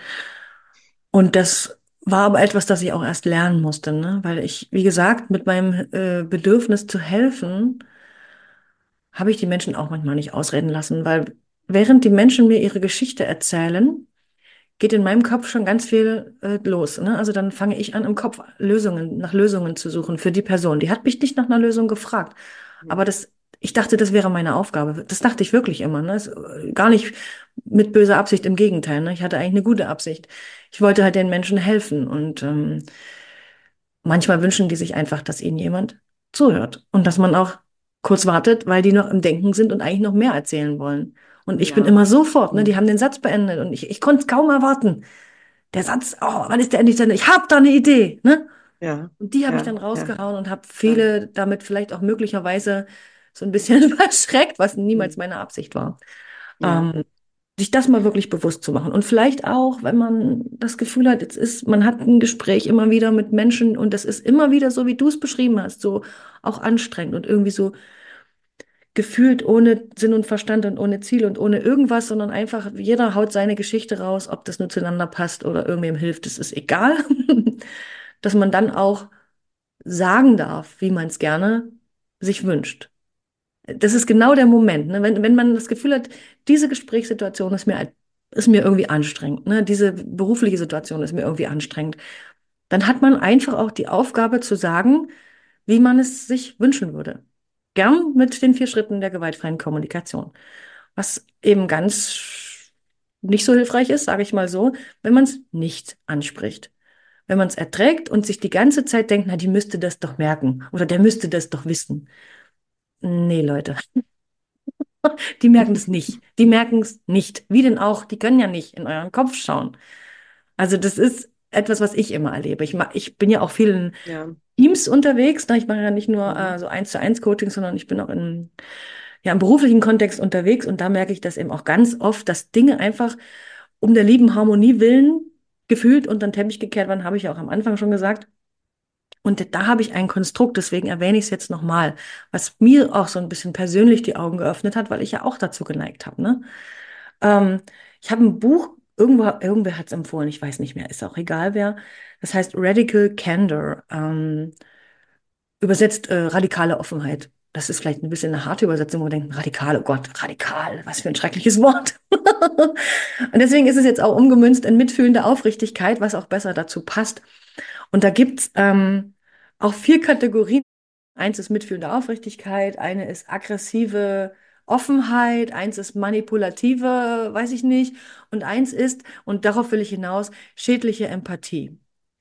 Und das war aber etwas, das ich auch erst lernen musste, ne? Weil ich, wie gesagt, mit meinem äh, Bedürfnis zu helfen, habe ich die Menschen auch manchmal nicht ausreden lassen, weil während die Menschen mir ihre Geschichte erzählen, geht in meinem Kopf schon ganz viel äh, los, ne? Also dann fange ich an, im Kopf Lösungen, nach Lösungen zu suchen für die Person. Die hat mich nicht nach einer Lösung gefragt, aber das, ich dachte, das wäre meine Aufgabe. Das dachte ich wirklich immer, ne? Es, äh, gar nicht mit böser Absicht, im Gegenteil, ne? Ich hatte eigentlich eine gute Absicht. Ich wollte halt den Menschen helfen und ähm, manchmal wünschen die sich einfach, dass ihnen jemand zuhört und dass man auch kurz wartet, weil die noch im Denken sind und eigentlich noch mehr erzählen wollen. Und ich bin Ja. immer sofort, ne? Die Mhm. haben den Satz beendet und ich, ich konnte es kaum erwarten. Der Satz, oh, wann ist der endlich zu Ende? Ich habe da eine Idee, ne? Ja, Und die habe ich dann ja, ja, rausgehauen und habe ja. viele damit vielleicht auch möglicherweise so ein bisschen verschreckt, was niemals Mhm. meine Absicht war. Ja, Ähm, sich das mal wirklich bewusst zu machen. Und vielleicht auch, wenn man das Gefühl hat, jetzt ist, man hat ein Gespräch immer wieder mit Menschen und das ist immer wieder so, wie du es beschrieben hast, so auch anstrengend und irgendwie so gefühlt ohne Sinn und Verstand und ohne Ziel und ohne irgendwas, sondern einfach jeder haut seine Geschichte raus, ob das nur zueinander passt oder irgendwem hilft, das ist egal. Dass man dann auch sagen darf, wie man es gerne sich wünscht. Das ist genau der Moment, ne? Wenn, wenn man das Gefühl hat, diese Gesprächssituation ist mir, ist mir irgendwie anstrengend, ne? Diese berufliche Situation ist mir irgendwie anstrengend, dann hat man einfach auch die Aufgabe zu sagen, wie man es sich wünschen würde. Gern mit den vier Schritten der gewaltfreien Kommunikation. Was eben ganz nicht so hilfreich ist, sage ich mal so, wenn man es nicht anspricht. Wenn man es erträgt und sich die ganze Zeit denkt, na, die müsste das doch merken oder der müsste das doch wissen. Nee, Leute. Die merken es nicht. Die merken es nicht. Wie denn auch? Die können ja nicht in euren Kopf schauen. Also das ist etwas, was ich immer erlebe. Ich, ma- ich bin ja auch viel in Ja. Teams unterwegs. Ne? Ich mache ja nicht nur Mhm. äh, so eins zu eins Coaching, sondern ich bin auch in, ja, im beruflichen Kontext unterwegs. Und da merke ich das eben auch ganz oft, dass Dinge einfach um der lieben Harmonie willen gefühlt unter den Teppich gekehrt werden, habe ich ja auch am Anfang schon gesagt. Und da habe ich ein Konstrukt, deswegen erwähne ich es jetzt nochmal, was mir auch so ein bisschen persönlich die Augen geöffnet hat, weil ich ja auch dazu geneigt habe. Ne? Ähm, ich habe ein Buch, irgendwo, irgendwer hat es empfohlen, ich weiß nicht mehr, ist auch egal wer. Das heißt Radical Candor, ähm, übersetzt äh, radikale Offenheit. Das ist vielleicht ein bisschen eine harte Übersetzung, wo wir denken, radikal, oh Gott, radikal, was für ein schreckliches Wort. Und deswegen ist es jetzt auch umgemünzt in mitfühlende Aufrichtigkeit, was auch besser dazu passt. Und da gibt's ähm, auch vier Kategorien. Eins ist mitfühlende Aufrichtigkeit, eine ist aggressive Offenheit, eins ist manipulative, weiß ich nicht, und eins ist, und darauf will ich hinaus, schädliche Empathie.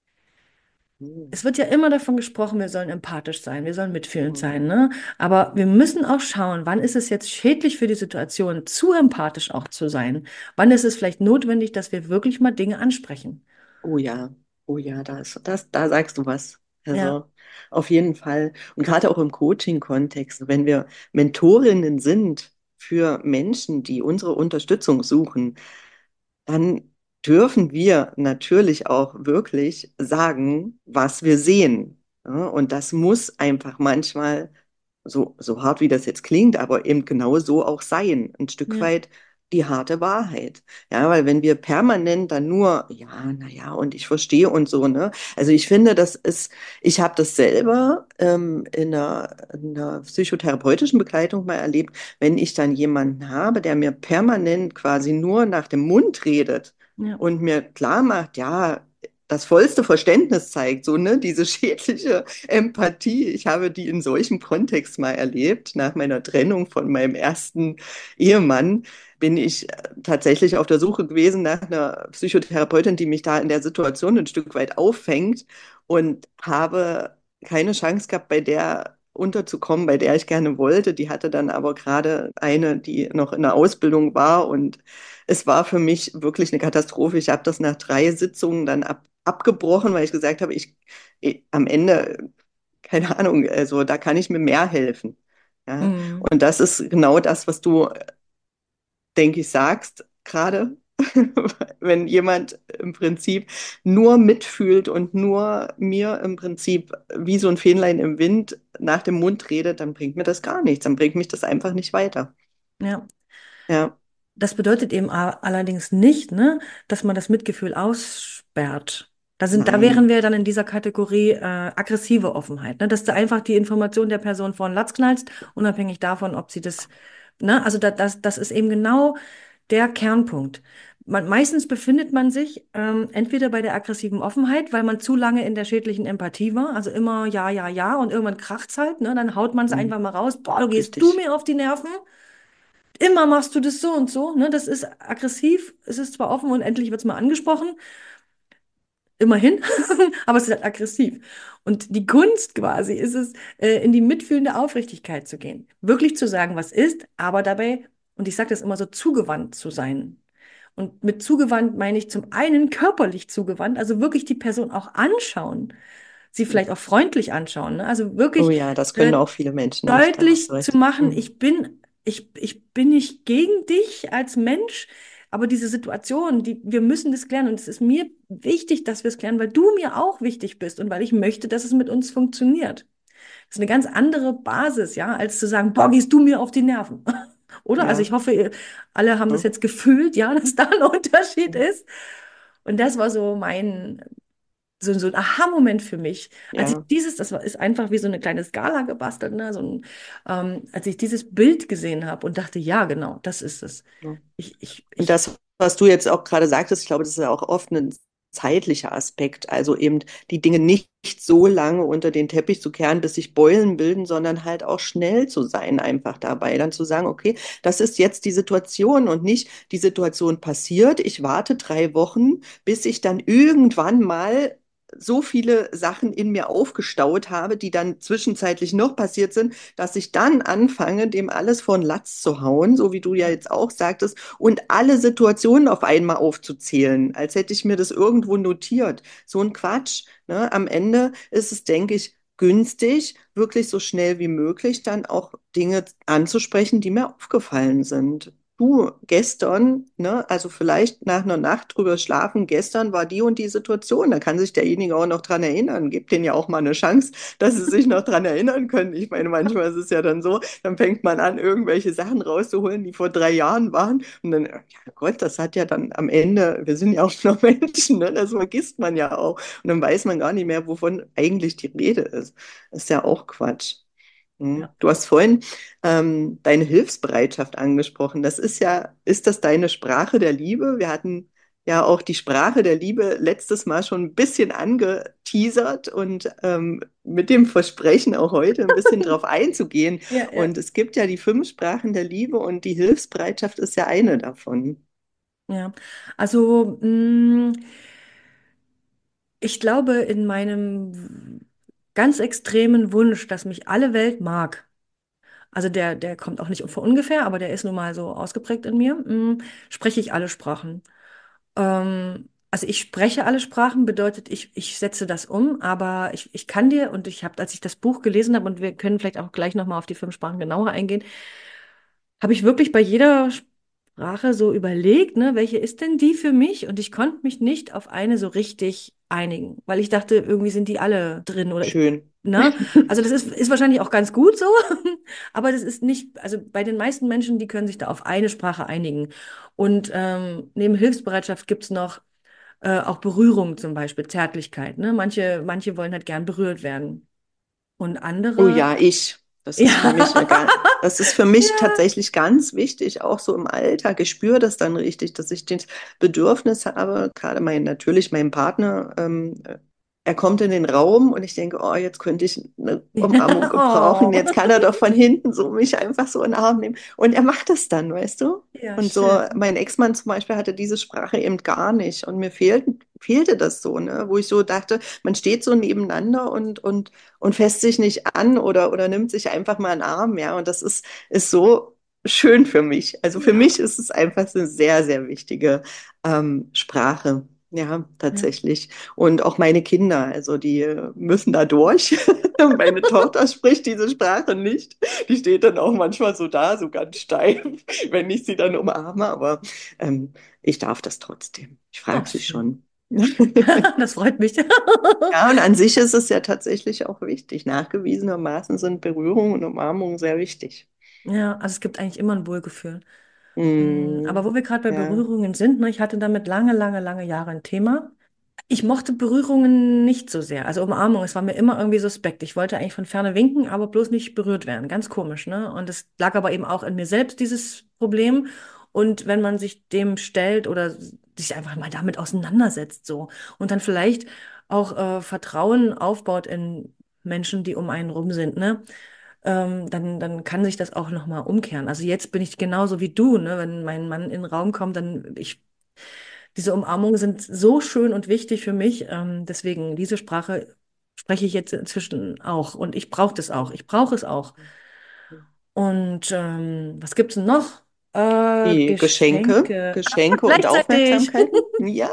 Mhm. Es wird ja immer davon gesprochen, wir sollen empathisch sein, wir sollen mitfühlend Mhm. sein, ne? Aber wir müssen auch schauen, wann ist es jetzt schädlich für die Situation, zu empathisch auch zu sein? Wann ist es vielleicht notwendig, dass wir wirklich mal Dinge ansprechen? Oh ja, oh ja, da ist, das, da sagst du was. Ja, Also auf jeden Fall. Und gerade auch im Coaching-Kontext, wenn wir Mentorinnen sind für Menschen, die unsere Unterstützung suchen, dann dürfen wir natürlich auch wirklich sagen, was wir sehen. Ja, und das muss einfach manchmal, so, so hart wie das jetzt klingt, aber eben genau so auch sein. Ein Stück ja, weit die harte Wahrheit. Ja, weil wenn wir permanent dann nur, ja, naja, und ich verstehe und so, ne? Also ich finde, das ist, ich habe das selber ähm, in einer, in einer psychotherapeutischen Begleitung mal erlebt, wenn ich dann jemanden habe, der mir permanent quasi nur nach dem Mund redet ja, und mir klar macht, ja, das vollste Verständnis zeigt, so, ne, diese schädliche Empathie. Ich habe die in solchem Kontext mal erlebt. Nach meiner Trennung von meinem ersten Ehemann bin ich äh, tatsächlich auf der Suche gewesen nach einer Psychotherapeutin, die mich da in der Situation ein Stück weit auffängt und habe keine Chance gehabt, bei der unterzukommen, bei der ich gerne wollte. Die hatte dann aber gerade eine, die noch in der Ausbildung war, und es war für mich wirklich eine Katastrophe. Ich habe das nach drei Sitzungen dann ab, abgebrochen, weil ich gesagt habe, ich, ich am Ende, keine Ahnung, also da kann ich mir mehr helfen. Ja, mhm, und das ist genau das, was du, denke ich, sagst gerade. Wenn jemand im Prinzip nur mitfühlt und nur mir im Prinzip wie so ein Fähnlein im Wind nach dem Mund redet, dann bringt mir das gar nichts. Dann bringt mich das einfach nicht weiter. ja. Ja, Das bedeutet eben a- allerdings nicht, ne, dass man das Mitgefühl aussperrt. Da sind, da wären nein. wir dann in dieser Kategorie äh, aggressive Offenheit, ne, dass du einfach die Information der Person vor den Latz knallst, unabhängig davon, ob sie das, ne, also da, das, das ist eben genau der Kernpunkt. Man, meistens befindet man sich ähm, entweder bei der aggressiven Offenheit, weil man zu lange in der schädlichen Empathie war, also immer ja, ja, ja, und irgendwann kracht's halt, ne, dann haut man es Hm, einfach mal raus, boah, du gehst du richtig. mir auf die Nerven. Immer machst du das so und so, ne? Das ist aggressiv, es ist zwar offen und endlich wird es mal angesprochen, immerhin, aber es ist halt aggressiv. Und die Kunst quasi ist es, äh, in die mitfühlende Aufrichtigkeit zu gehen. Wirklich zu sagen, was ist, aber dabei, und ich sage das immer so, zugewandt zu sein. Und mit zugewandt meine ich zum einen körperlich zugewandt, also wirklich die Person auch anschauen, sie vielleicht auch freundlich anschauen, ne? Also Oh wirklich ja, das können äh, auch viele Menschen nicht, da hast du deutlich zu recht. machen, Hm. ich bin, ich, ich bin nicht gegen dich als Mensch, aber diese Situation, die, wir müssen das klären und es ist mir wichtig, dass wir es klären, weil du mir auch wichtig bist und weil ich möchte, dass es mit uns funktioniert. Das ist eine ganz andere Basis, ja, als zu sagen, boah, gehst du mir auf die Nerven. Oder? Also ich Ja. hoffe, ihr alle haben das Hm. jetzt gefühlt, ja, dass da ein Unterschied ist. Und das war so mein, so, so ein Aha-Moment für mich. Als ich Ja. dieses, das war, ist einfach wie so eine kleine Skala gebastelt, ne? So ein, ähm, als ich dieses Bild gesehen habe und dachte, ja, genau, das ist es. Ja. Ich, ich, Und ich, das, was du jetzt auch gerade sagtest, ich glaube, das ist ja auch oft ein zeitlicher Aspekt. Also eben die Dinge nicht so lange unter den Teppich zu kehren, bis sich Beulen bilden, sondern halt auch schnell zu sein, einfach dabei. Dann zu sagen, okay, das ist jetzt die Situation und nicht die Situation passiert. Ich warte drei Wochen, bis ich dann irgendwann mal so viele Sachen in mir aufgestaut habe, die dann zwischenzeitlich noch passiert sind, dass ich dann anfange, dem alles vor den Latz zu hauen, so wie du ja Ja, jetzt auch sagtest, und alle Situationen auf einmal aufzuzählen, als hätte ich mir das irgendwo notiert. So ein Quatsch. Ne? Am Ende ist es, denke ich, günstig, wirklich so schnell wie möglich dann auch Dinge anzusprechen, die mir aufgefallen sind. Du, gestern, ne, also vielleicht nach einer Nacht drüber schlafen, gestern war die und die Situation, da kann sich derjenige auch noch dran erinnern. Gebt denen ja auch mal eine Chance, dass sie sich noch dran erinnern können. Ich meine, manchmal ist es ja dann so, dann fängt man an, irgendwelche Sachen rauszuholen, die vor drei Jahren waren. Und dann, ja Gott, das hat ja dann am Ende, wir sind ja auch noch Menschen, ne, das vergisst man ja auch. Und dann weiß man gar nicht mehr, wovon eigentlich die Rede ist. Das ist ja auch Quatsch. Hm. ja. Du hast vorhin ähm, deine Hilfsbereitschaft angesprochen. Das ist ja, ist das deine Sprache der Liebe? Wir hatten ja auch die Sprache der Liebe letztes Mal schon ein bisschen angeteasert und ähm, mit dem Versprechen auch heute ein bisschen drauf einzugehen. Ja, ja, Und es gibt ja die fünf Sprachen der Liebe und die Hilfsbereitschaft ist ja eine davon. ja. Also, mh, ich glaube, in meinem ganz extremen Wunsch, dass mich alle Welt mag, also der, der kommt auch nicht von ungefähr, aber der ist nun mal so ausgeprägt in mir, mh, spreche ich alle Sprachen. Ähm, also ich spreche alle Sprachen, bedeutet, ich, ich setze das um, aber ich, ich kann dir, und ich habe, als ich das Buch gelesen habe, und wir können vielleicht auch gleich nochmal auf die fünf Sprachen genauer eingehen, habe ich wirklich bei jeder Sprache so überlegt, ne, welche ist denn die für mich? Und ich konnte mich nicht auf eine so richtig einigen, weil ich dachte, irgendwie sind die alle drin oder ich, Schön. ne? Also das ist, ist wahrscheinlich auch ganz gut so, aber das ist nicht, also bei den meisten Menschen, die können sich da auf eine Sprache einigen. Und ähm, neben Hilfsbereitschaft gibt es noch äh, auch Berührung zum Beispiel, Zärtlichkeit, ne? Manche, manche wollen halt gern berührt werden. Und Oh andere, ja, ich. Das ist für ja, mich eine, ga- das ist für mich ja, tatsächlich ganz wichtig, auch so im Alltag. Ich spüre das dann richtig, dass ich das Bedürfnis habe, gerade mein, natürlich mein Partner, ähm, er kommt in den Raum und ich denke, oh, jetzt könnte ich eine Umarmung gebrauchen. oh. Jetzt kann er doch von hinten so mich einfach so in den Arm nehmen. Und er macht das dann, weißt du? Ja, Und so, schön. mein Ex-Mann zum Beispiel hatte diese Sprache eben gar nicht. Und mir fehlt, fehlte das so, ne? Wo ich so dachte, man steht so nebeneinander und, und und fässt sich nicht an oder, oder nimmt sich einfach mal einen Arm, ja. Und das ist, ist so schön für mich. Also für Ja, mich ist es einfach so eine sehr, sehr wichtige ähm, Sprache. Ja, ja. tatsächlich. Und auch meine Kinder, also die äh, müssen da durch. Meine Tochter spricht diese Sprache nicht. Die steht dann auch manchmal so da, so ganz steif, wenn ich sie dann umarme. Aber ähm, ich darf das trotzdem. Ich Oh, frage sie schön. schon. Das freut mich. Ja, und an sich ist es ja tatsächlich auch wichtig. Nachgewiesenermaßen sind Berührung und Umarmung sehr wichtig. Ja, also es gibt eigentlich immer ein Wohlgefühl. Mm, Aber Mm, wo wir gerade bei ja. Berührungen sind, ne, ich hatte damit lange, lange, lange Jahre ein Thema. Ich mochte Berührungen nicht so sehr. Also Umarmung, es war mir immer irgendwie suspekt. Ich wollte eigentlich von ferne winken, aber bloß nicht berührt werden. Ganz komisch, ne? Und es lag aber eben auch in mir selbst, dieses Problem. Und wenn man sich dem stellt oder sich einfach mal damit auseinandersetzt, so, und dann vielleicht auch äh, Vertrauen aufbaut in Menschen, die um einen rum sind, ne? Ähm, dann, dann kann sich das auch nochmal umkehren. Also jetzt bin ich genauso wie du, ne? Wenn mein Mann in den Raum kommt, dann ich diese Umarmungen sind so schön und wichtig für mich. Ähm, deswegen, diese Sprache spreche ich jetzt inzwischen auch. Und ich brauche das auch. Ich brauche es auch. Und ähm, was gibt's denn noch? Äh, Die Geschenke, Geschenke. Ah, Geschenke und gleichzeitig. Aufmerksamkeiten. Ja,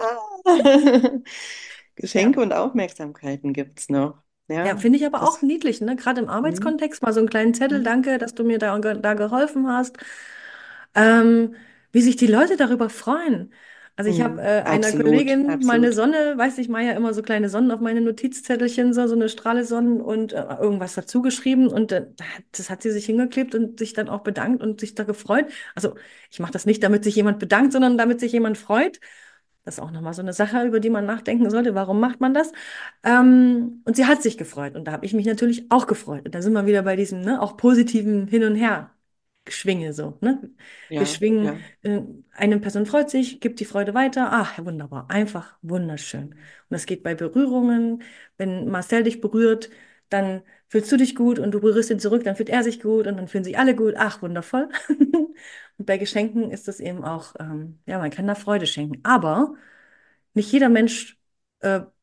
Ja. Geschenke und Aufmerksamkeiten gibt's noch. Ja, Ja, finde ich aber auch das. niedlich, ne? Gerade im Mm, Arbeitskontext mal so einen kleinen Zettel, mm, danke, dass du mir da, da geholfen hast. Ähm, Wie sich die Leute darüber freuen. Also ich habe mm, äh, einer absolut, Kollegin mal eine absolut. Sonne, weiß ich mal ja immer so kleine Sonnen auf meine Notizzettelchen, so, so eine Strahle Sonnen und äh, irgendwas dazu geschrieben und äh, das hat sie sich hingeklebt und sich dann auch bedankt und sich da gefreut. Also ich mache das nicht, damit sich jemand bedankt, sondern damit sich jemand freut. Das ist auch nochmal so eine Sache, über die man nachdenken sollte. Warum macht man das? Ähm, und sie hat sich gefreut und da habe ich mich natürlich auch gefreut. Und da sind wir wieder bei diesem, ne, auch positiven Hin und Her. Schwinge so, ne? Wir Ja, schwingen, ja. äh, eine Person freut sich, gibt die Freude weiter. Ach, wunderbar, einfach wunderschön. Und das geht bei Berührungen. Wenn Marcel dich berührt, dann fühlst du dich gut und du berührst ihn zurück, dann fühlt er sich gut und dann fühlen sich alle gut. Ach, wundervoll. Und bei Geschenken ist das eben auch, ähm, ja, man kann da Freude schenken. Aber nicht jeder Mensch äh,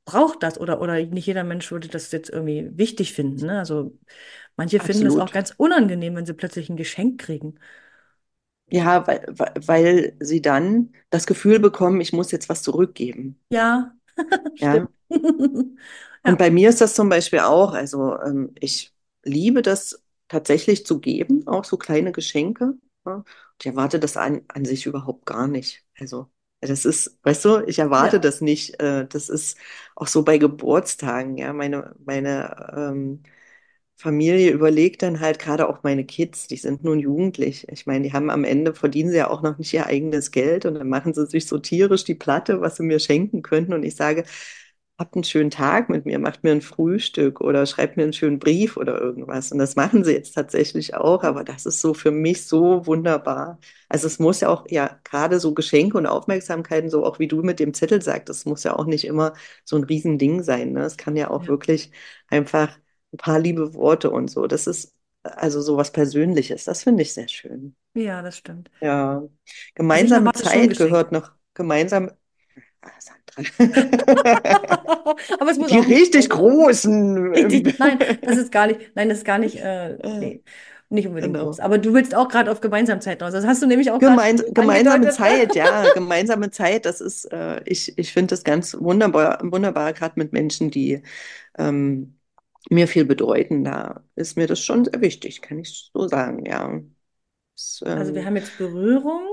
braucht das oder, oder nicht jeder Mensch würde das jetzt irgendwie wichtig finden. Ne? Also manche finden es auch Absolut. ganz unangenehm, wenn sie plötzlich ein Geschenk kriegen. Ja, weil, weil weil sie dann das Gefühl bekommen, ich muss jetzt was zurückgeben. Ja, Ja. stimmt. Und Ja, bei mir ist das zum Beispiel auch, also ähm, ich liebe das tatsächlich zu geben, auch so kleine Geschenke. Ja. Und ich erwarte das an, an sich überhaupt gar nicht. Also das ist, weißt du, ich erwarte ja, das nicht. Äh, das ist auch so bei Geburtstagen, ja, meine, meine ähm, Familie überlegt dann halt gerade auch meine Kids, die sind nun jugendlich. Ich meine, die haben am Ende, verdienen sie ja auch noch nicht ihr eigenes Geld und dann machen sie sich so tierisch die Platte, was sie mir schenken könnten. Und ich sage, habt einen schönen Tag mit mir, macht mir ein Frühstück oder schreibt mir einen schönen Brief oder irgendwas. Und das machen sie jetzt tatsächlich auch, aber das ist so für mich so wunderbar. Also es muss ja auch, ja, gerade so Geschenke und Aufmerksamkeiten, so auch wie du mit dem Zettel sagst, das muss ja auch nicht immer so ein Riesending sein. Ne? Es kann ja auch ja, wirklich einfach ein paar liebe Worte und so. Das ist also so was Persönliches. Das finde ich sehr schön. ja, das stimmt. Ja, Also ich gemeinsame erwarte schon Zeit Geschenke. gehört noch gemeinsam. Ah, Sandra. Aber es muss Die auch nicht richtig groß sein. großen. Richtig, nein, das ist gar nicht, nein, das ist gar nicht, äh, Äh, nee, nicht unbedingt groß. genau. Aber du willst auch gerade auf Gemeinsamkeit raus. Das hast du nämlich auch gerade Gemeins gemeinsame angedeutet. Zeit, ja, gemeinsame Zeit, das ist, äh, ich, ich finde das ganz wunderbar, wunderbar, gerade mit Menschen, die ähm, mir viel bedeuten. Da ist mir das schon sehr wichtig, kann ich so sagen, ja. Das, Also wir ähm, haben jetzt Berührung,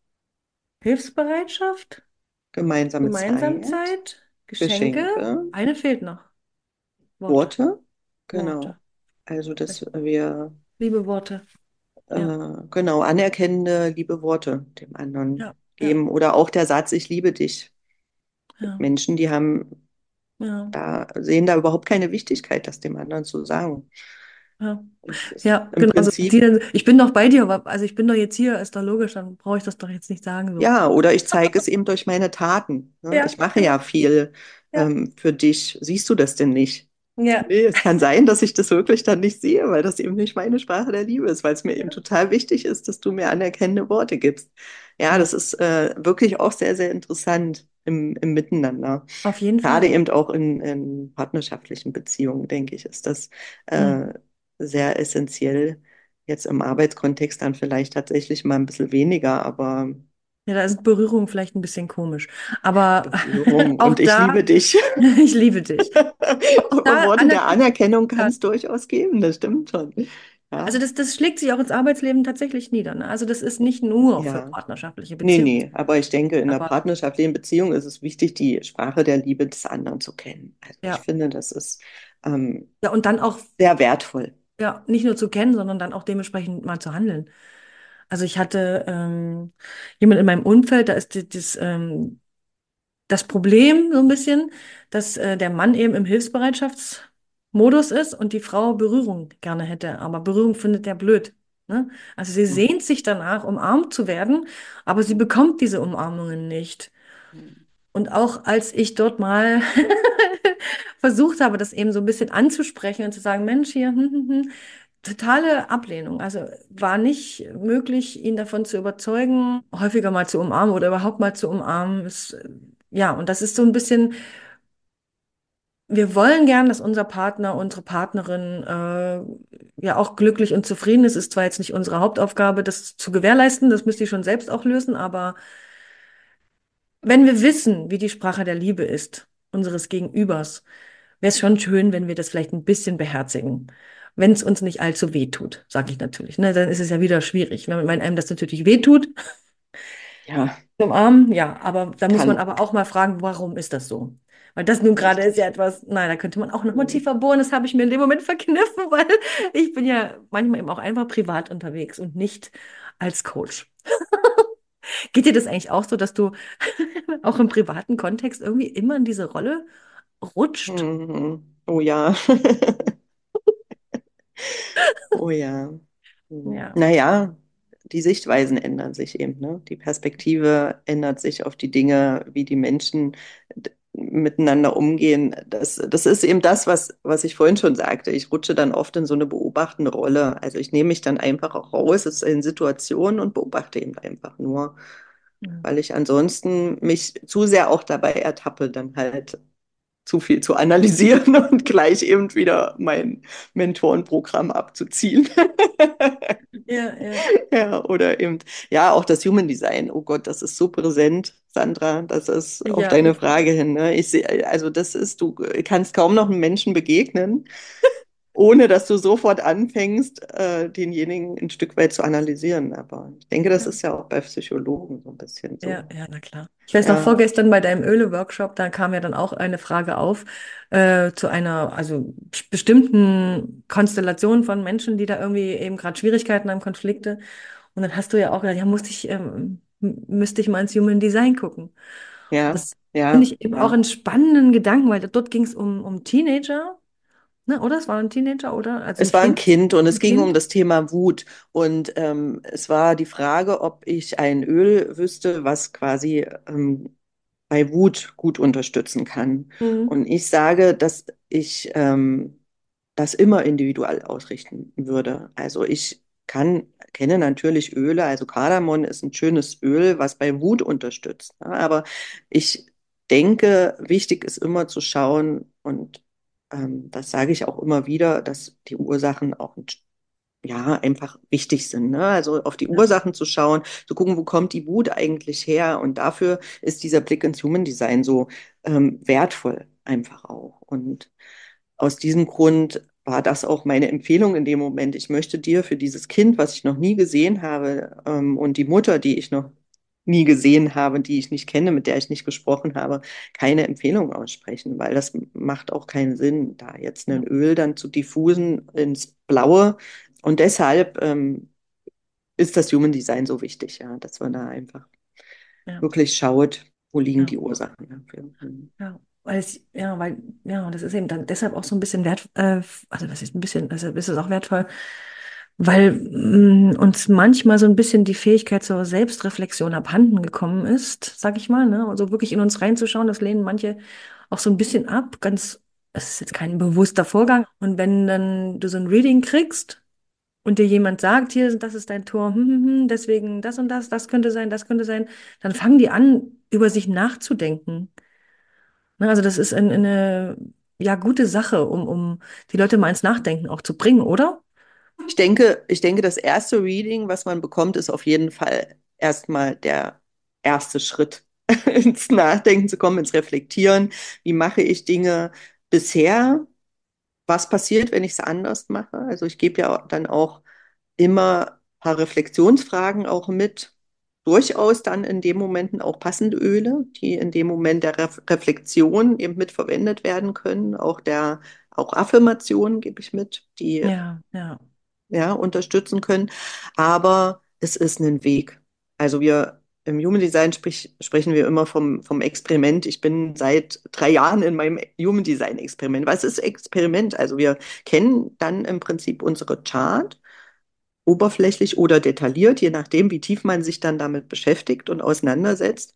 Hilfsbereitschaft, gemeinsame Zeit, Gemeinsamkeit, Geschenke. Geschenke, Eine fehlt noch. Worte. Worte, genau. Worte. Also, dass Das- wir Liebe Worte. Ja, äh, genau anerkennende, liebe Worte dem anderen ja, ja, geben oder auch der Satz, ich liebe dich. ja, Menschen, die haben ja, da, sehen da überhaupt keine Wichtigkeit, das dem anderen zu sagen. ja. Das ist Ja, im genau. Also Prinzip, die, ich bin doch bei dir, aber also ich bin doch jetzt hier, ist doch logisch, dann brauche ich das doch jetzt nicht sagen so. ja, oder ich zeige es eben durch meine Taten. Ne? Ja, Ich mache genau. ja viel Ja, ähm, für dich. Siehst du das denn nicht? ja, Nee, es kann sein, dass ich das wirklich dann nicht sehe, weil das eben nicht meine Sprache der Liebe ist, weil es mir eben ja, total wichtig ist, dass du mir anerkennende Worte gibst. Ja, ja. das ist äh, wirklich auch sehr, sehr interessant im, im Miteinander. Auf jeden Gerade Fall. eben auch in, in partnerschaftlichen Beziehungen, denke ich, ist das Hm. äh, sehr essentiell. Jetzt im Arbeitskontext dann vielleicht tatsächlich mal ein bisschen weniger, aber Ja, da ist Berührung vielleicht ein bisschen komisch. Aber Berührung auch und ich da, liebe dich. ich liebe dich. Auch Aber da Worte der Anerkennung. Anerkennung kann es durchaus geben, das stimmt schon. Also Ja, das, das schlägt sich auch ins Arbeitsleben tatsächlich nieder. Ne? Also das ist nicht nur für ja. partnerschaftliche Nee, Beziehungen. nee, aber ich denke, in einer Aber partnerschaftlichen Beziehung ist es wichtig, die Sprache der Liebe des anderen zu kennen. Also ich ja. finde, das ist ähm, Ja, und dann auch, sehr wertvoll. ja, nicht nur zu kennen, sondern dann auch dementsprechend mal zu handeln. Also ich hatte ähm, jemand in meinem Umfeld, da ist die- das, ähm, das Problem so ein bisschen, dass äh, der Mann eben im Hilfsbereitschaftsmodus ist und die Frau Berührung gerne hätte. Aber Berührung findet er blöd. Ne? Also sie Mhm. sehnt sich danach, umarmt zu werden, aber sie bekommt diese Umarmungen nicht. Mhm. Und auch als ich dort mal versucht habe, das eben so ein bisschen anzusprechen und zu sagen, Mensch, hier, hm, hm, hm, totale Ablehnung. Also war nicht möglich, ihn davon zu überzeugen, häufiger mal zu umarmen oder überhaupt mal zu umarmen. Es, ja, und das ist so ein bisschen, wir wollen gern, dass unser Partner, unsere Partnerin äh, ja auch glücklich und zufrieden ist. Ist zwar jetzt nicht unsere Hauptaufgabe, das zu gewährleisten, das müsst ihr schon selbst auch lösen, aber wenn wir wissen, wie die Sprache der Liebe ist, unseres Gegenübers, wäre es schon schön, wenn wir das vielleicht ein bisschen beherzigen. Wenn es uns nicht allzu weh tut, sage ich natürlich. Ne, dann ist es ja wieder schwierig. Wenn, wenn einem das natürlich weh tut, Ja, zum Arm, ja, aber da muss man kann, aber auch mal fragen, warum ist das so? Weil das nun gerade ist ja richtig. etwas, nein, da könnte man auch noch mal Mhm. tiefer bohren. Das habe ich mir in dem Moment verkniffen, weil ich bin ja manchmal eben auch einfach privat unterwegs und nicht als Coach. Geht dir das eigentlich auch so, dass du auch im privaten Kontext irgendwie immer in diese Rolle rutscht? Mhm. Oh ja. Oh ja. Hm. Ja. Naja, die Sichtweisen ändern sich eben, ne? Die Perspektive ändert sich auf die Dinge, wie die Menschen d- miteinander umgehen. Das, das ist eben das, was, was ich vorhin schon sagte. Ich rutsche dann oft in so eine beobachtende Rolle. Also ich nehme mich dann einfach auch raus es ist in Situationen und beobachte eben einfach nur, Ja. weil ich ansonsten mich zu sehr auch dabei ertappe, dann halt. zu viel zu analysieren und gleich eben wieder mein Mentorenprogramm abzuziehen. Ja, ja, Ja, oder eben, ja, auch das Human Design. Oh Gott, das ist so präsent, Sandra. Das ist auf ja, deine ich, Frage hin. Ne? Ich sehe, also das ist, du kannst kaum noch einem Menschen begegnen, ohne dass du sofort anfängst, äh, denjenigen ein Stück weit zu analysieren. Aber ich denke, das ja. ist ja auch bei Psychologen so ein bisschen Ja, so. ja, na klar. Ich weiß noch, Ja, vorgestern bei deinem Öle-Workshop, da kam ja dann auch eine Frage auf äh, zu einer, also bestimmten Konstellation von Menschen, die da irgendwie eben gerade Schwierigkeiten haben, Konflikte. Und dann hast du ja auch gesagt, ja, musste ich, ähm, m- müsste ich mal ins Human Design gucken. Und ja, das finde ja, ich eben auch ja. einen spannenden Gedanken, weil dort ging es um, um Teenager, ne, oder? Es war ein Teenager, oder? Also ein Es war ein Kind, Kind und es ein ging um Kind. das Thema Wut. Und ähm, es war die Frage, ob ich ein Öl wüsste, was quasi ähm, bei Wut gut unterstützen kann. Mhm. Und ich sage, dass ich ähm, das immer individuell ausrichten würde. Also ich kann, kenne natürlich Öle, also Kardamom ist ein schönes Öl, was bei Wut unterstützt. Ne? Aber ich denke, wichtig ist immer zu schauen, und ähm, das sage ich auch immer wieder, dass die Ursachen auch ein ja, einfach wichtig sind. Ne? Also auf die Ja, Ursachen zu schauen, zu gucken, wo kommt die Wut eigentlich her? Und dafür ist dieser Blick ins Human Design so ähm, wertvoll einfach auch. Und aus diesem Grund war das auch meine Empfehlung in dem Moment. Ich möchte dir für dieses Kind, was ich noch nie gesehen habe, ähm, und die Mutter, die ich noch nie gesehen habe, die ich nicht kenne, mit der ich nicht gesprochen habe, keine Empfehlung aussprechen, weil das macht auch keinen Sinn, da jetzt ein ja, Öl dann zu diffusen ins Blaue. Und deshalb ähm, ist das Human Design so wichtig, ja, dass man da einfach ja, wirklich schaut, wo liegen ja. die Ursachen dafür. Mhm. Ja, weil es, ja, weil, ja, und das ist eben dann deshalb auch so ein bisschen wert, äh, also was ist ein bisschen, deshalb ist es auch wertvoll, weil mh, uns manchmal so ein bisschen die Fähigkeit zur Selbstreflexion abhanden gekommen ist, sag ich mal, ne? Also wirklich in uns reinzuschauen, das lehnen manche auch so ein bisschen ab, ganz, es ist jetzt kein bewusster Vorgang. Und wenn dann du so ein Reading kriegst und dir jemand sagt, hier, das ist dein Tor, hm, hm, hm, deswegen das und das, das könnte sein, das könnte sein, dann fangen die an, über sich nachzudenken. Ne, also das ist ein, eine ja gute Sache, um, um die Leute mal ins Nachdenken auch zu bringen, oder? Ich denke, ich denke, das erste Reading, was man bekommt, ist auf jeden Fall erstmal der erste Schritt, ins Nachdenken zu kommen, ins Reflektieren. Wie mache ich Dinge bisher? Was passiert, wenn ich es anders mache? Also ich gebe ja dann auch immer ein paar Reflexionsfragen auch mit. Durchaus dann in den Momenten auch passende Öle, die in dem Moment der Ref Reflexion eben mit verwendet werden können. Auch der, auch Affirmationen gebe ich mit, die Ja, ja, ja, unterstützen können. Aber es ist ein Weg. Also wir im Human Design sprich, sprechen wir immer vom, vom Experiment. Ich bin seit drei Jahren in meinem Human Design Experiment. Was ist Experiment? Also wir kennen dann im Prinzip unsere Chart, oberflächlich oder detailliert, je nachdem, wie tief man sich dann damit beschäftigt und auseinandersetzt.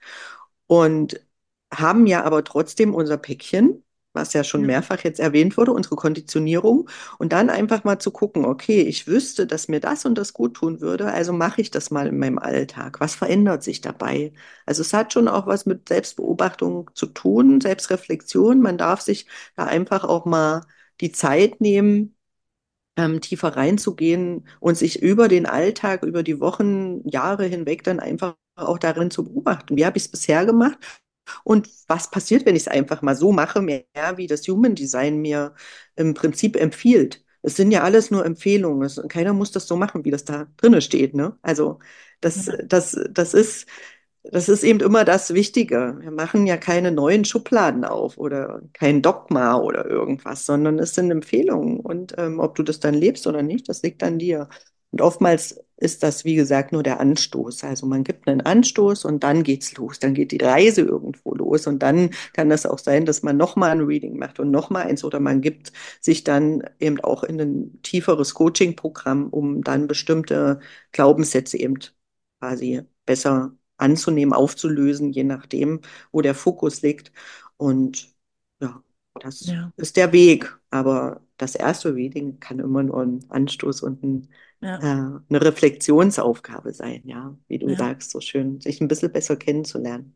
Und haben ja aber trotzdem unser Päckchen, was ja schon ja, mehrfach jetzt erwähnt wurde, unsere Konditionierung. Und dann einfach mal zu gucken, okay, ich wüsste, dass mir das und das gut tun würde, also mache ich das mal in meinem Alltag. Was verändert sich dabei? Also es hat schon auch was mit Selbstbeobachtung zu tun, Selbstreflexion. Man darf sich da einfach auch mal die Zeit nehmen, ähm, tiefer reinzugehen und sich über den Alltag, über die Wochen, Jahre hinweg dann einfach auch darin zu beobachten. Wie habe ich es bisher gemacht? Und was passiert, wenn ich es einfach mal so mache, mehr wie das Human Design mir im Prinzip empfiehlt? Es sind ja alles nur Empfehlungen. Es, keiner muss das so machen, wie das da drinne steht, ne? Also das, ja, das, das ist, das ist eben immer das Wichtige. Wir machen ja keine neuen Schubladen auf oder kein Dogma oder irgendwas, sondern es sind Empfehlungen. Und ähm, ob du das dann lebst oder nicht, das liegt an dir. Und oftmals ist das, wie gesagt, nur der Anstoß. Also man gibt einen Anstoß und dann geht's los. Dann geht die Reise irgendwo los. Und dann kann das auch sein, dass man nochmal ein Reading macht und nochmal eins oder man gibt sich dann eben auch in ein tieferes Coaching-Programm, um dann bestimmte Glaubenssätze eben quasi besser anzunehmen, aufzulösen, je nachdem, wo der Fokus liegt. Und ja, das ja, ist der Weg. Aber das erste Reading kann immer nur ein Anstoß und ein, äh, ja, eine Reflexionsaufgabe sein, ja, wie du ja. sagst, so schön, sich ein bisschen besser kennenzulernen.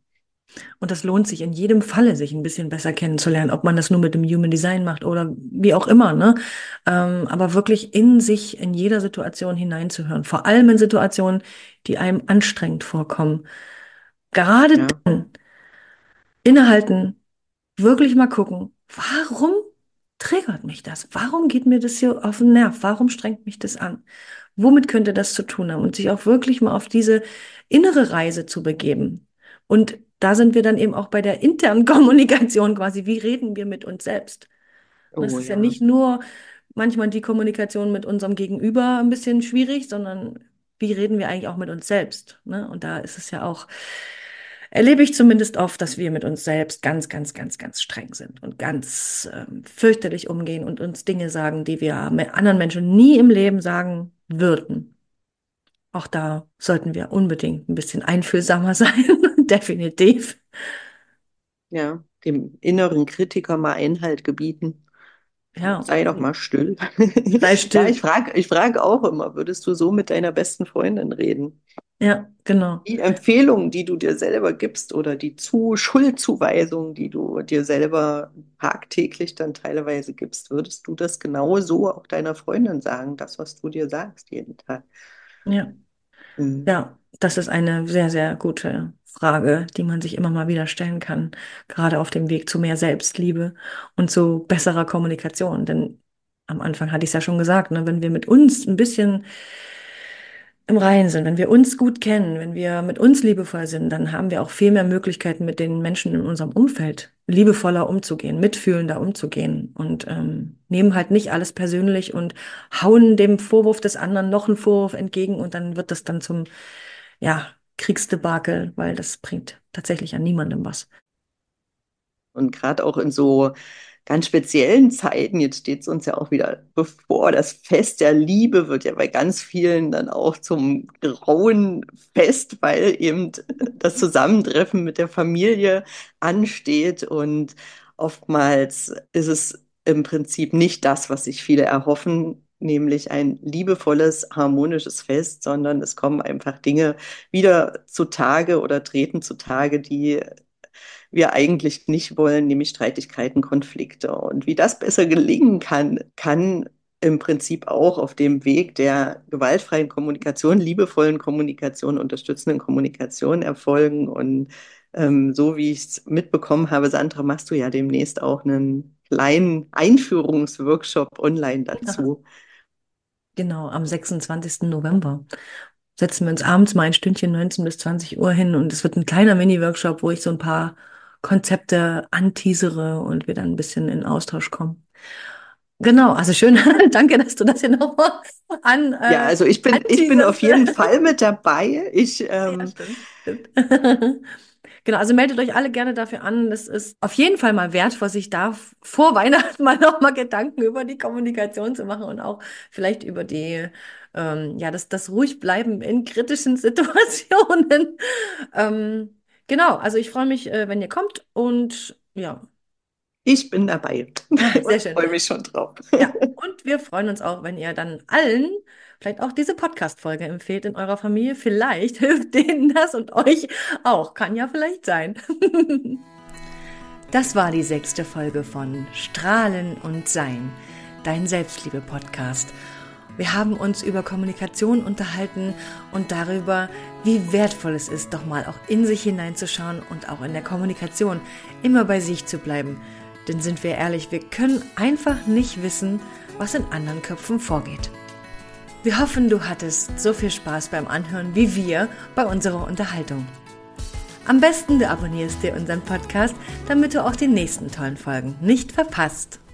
Und das lohnt sich in jedem Falle, sich ein bisschen besser kennenzulernen, ob man das nur mit dem Human Design macht oder wie auch immer, ne? Ähm, aber wirklich in sich, in jeder Situation hineinzuhören. Vor allem in Situationen, die einem anstrengend vorkommen. Gerade Ja, dann innehalten, wirklich mal gucken, warum triggert mich das? Warum geht mir das hier auf den Nerv? Warum strengt mich das an? Womit könnte das zu tun haben? Und sich auch wirklich mal auf diese innere Reise zu begeben. Und da sind wir dann eben auch bei der internen Kommunikation quasi. Wie reden wir mit uns selbst? Und es oh ist ja ja. nicht nur manchmal die Kommunikation mit unserem Gegenüber ein bisschen schwierig, sondern wie reden wir eigentlich auch mit uns selbst? Ne? Und da ist es ja auch, erlebe ich zumindest oft, dass wir mit uns selbst ganz, ganz, ganz, ganz streng sind und ganz ähm, fürchterlich umgehen und uns Dinge sagen, die wir mit anderen Menschen nie im Leben sagen würden. Auch da sollten wir unbedingt ein bisschen einfühlsamer sein, definitiv. Ja, dem inneren Kritiker mal Einhalt gebieten. Ja, Sei doch mal still. sei Ja, still. ich frage ich frag auch immer, würdest du so mit deiner besten Freundin reden? Ja, genau. Die Empfehlungen, die du dir selber gibst oder die Zu Schuldzuweisungen, die du dir selber tagtäglich dann teilweise gibst, würdest du das genau so auch deiner Freundin sagen, das, was du dir sagst jeden Tag? Ja. Mhm. Ja, das ist eine sehr, sehr gute Frage, die man sich immer mal wieder stellen kann, gerade auf dem Weg zu mehr Selbstliebe und zu besserer Kommunikation. Denn am Anfang hatte ich es ja schon gesagt, ne, wenn wir mit uns ein bisschen im Reinen sind, wenn wir uns gut kennen, wenn wir mit uns liebevoll sind, dann haben wir auch viel mehr Möglichkeiten, mit den Menschen in unserem Umfeld liebevoller umzugehen, mitfühlender umzugehen und ähm, nehmen halt nicht alles persönlich und hauen dem Vorwurf des anderen noch einen Vorwurf entgegen und dann wird das dann zum, ja, Kriegsdebakel, weil das bringt tatsächlich an niemandem was. Und gerade auch in so ganz speziellen Zeiten, jetzt steht es uns ja auch wieder bevor, das Fest der Liebe wird ja bei ganz vielen dann auch zum grauen Fest, weil eben das Zusammentreffen mit der Familie ansteht und oftmals ist es im Prinzip nicht das, was sich viele erhoffen, nämlich ein liebevolles, harmonisches Fest, sondern es kommen einfach Dinge wieder zutage oder treten zutage, die wir eigentlich nicht wollen, nämlich Streitigkeiten, Konflikte. Und wie das besser gelingen kann, kann im Prinzip auch auf dem Weg der gewaltfreien Kommunikation, liebevollen Kommunikation, unterstützenden Kommunikation erfolgen. Und ähm, so wie ich es mitbekommen habe, Sandra, machst du ja demnächst auch einen kleinen Einführungsworkshop online dazu. Genau, am sechsundzwanzigsten November setzen wir uns abends mal ein Stündchen neunzehn bis zwanzig Uhr hin und es wird ein kleiner Mini-Workshop, wo ich so ein paar Konzepte anteasere und wir dann ein bisschen in Austausch kommen. Genau, also schön, danke, dass du das hier nochmal an, Ja, äh, also ich bin, ich bin auf anteaserst. jeden Fall mit dabei. Ich, Ja, ähm, stimmt, stimmt. Genau, also meldet euch alle gerne dafür an. Das ist auf jeden Fall mal wertvoll, sich da vor Weihnachten mal nochmal Gedanken über die Kommunikation zu machen und auch vielleicht über die, ähm, ja, das, das Ruhigbleiben in kritischen Situationen. Ähm, genau, also ich freue mich, äh, wenn ihr kommt und ja, ich bin dabei sehr und schön. freue mich schon drauf. Ja, und wir freuen uns auch, wenn ihr dann allen vielleicht auch diese Podcast-Folge empfehlt in eurer Familie. Vielleicht hilft denen das und euch auch. Kann ja vielleicht sein. Das war die sechste Folge von Strahlen und Sein, dein Selbstliebe-Podcast. Wir haben uns über Kommunikation unterhalten und darüber, wie wertvoll es ist, doch mal auch in sich hineinzuschauen und auch in der Kommunikation immer bei sich zu bleiben. Denn sind wir ehrlich, wir können einfach nicht wissen, was in anderen Köpfen vorgeht. Wir hoffen, du hattest so viel Spaß beim Anhören wie wir bei unserer Unterhaltung. Am besten du abonnierst dir unseren Podcast, damit du auch die nächsten tollen Folgen nicht verpasst.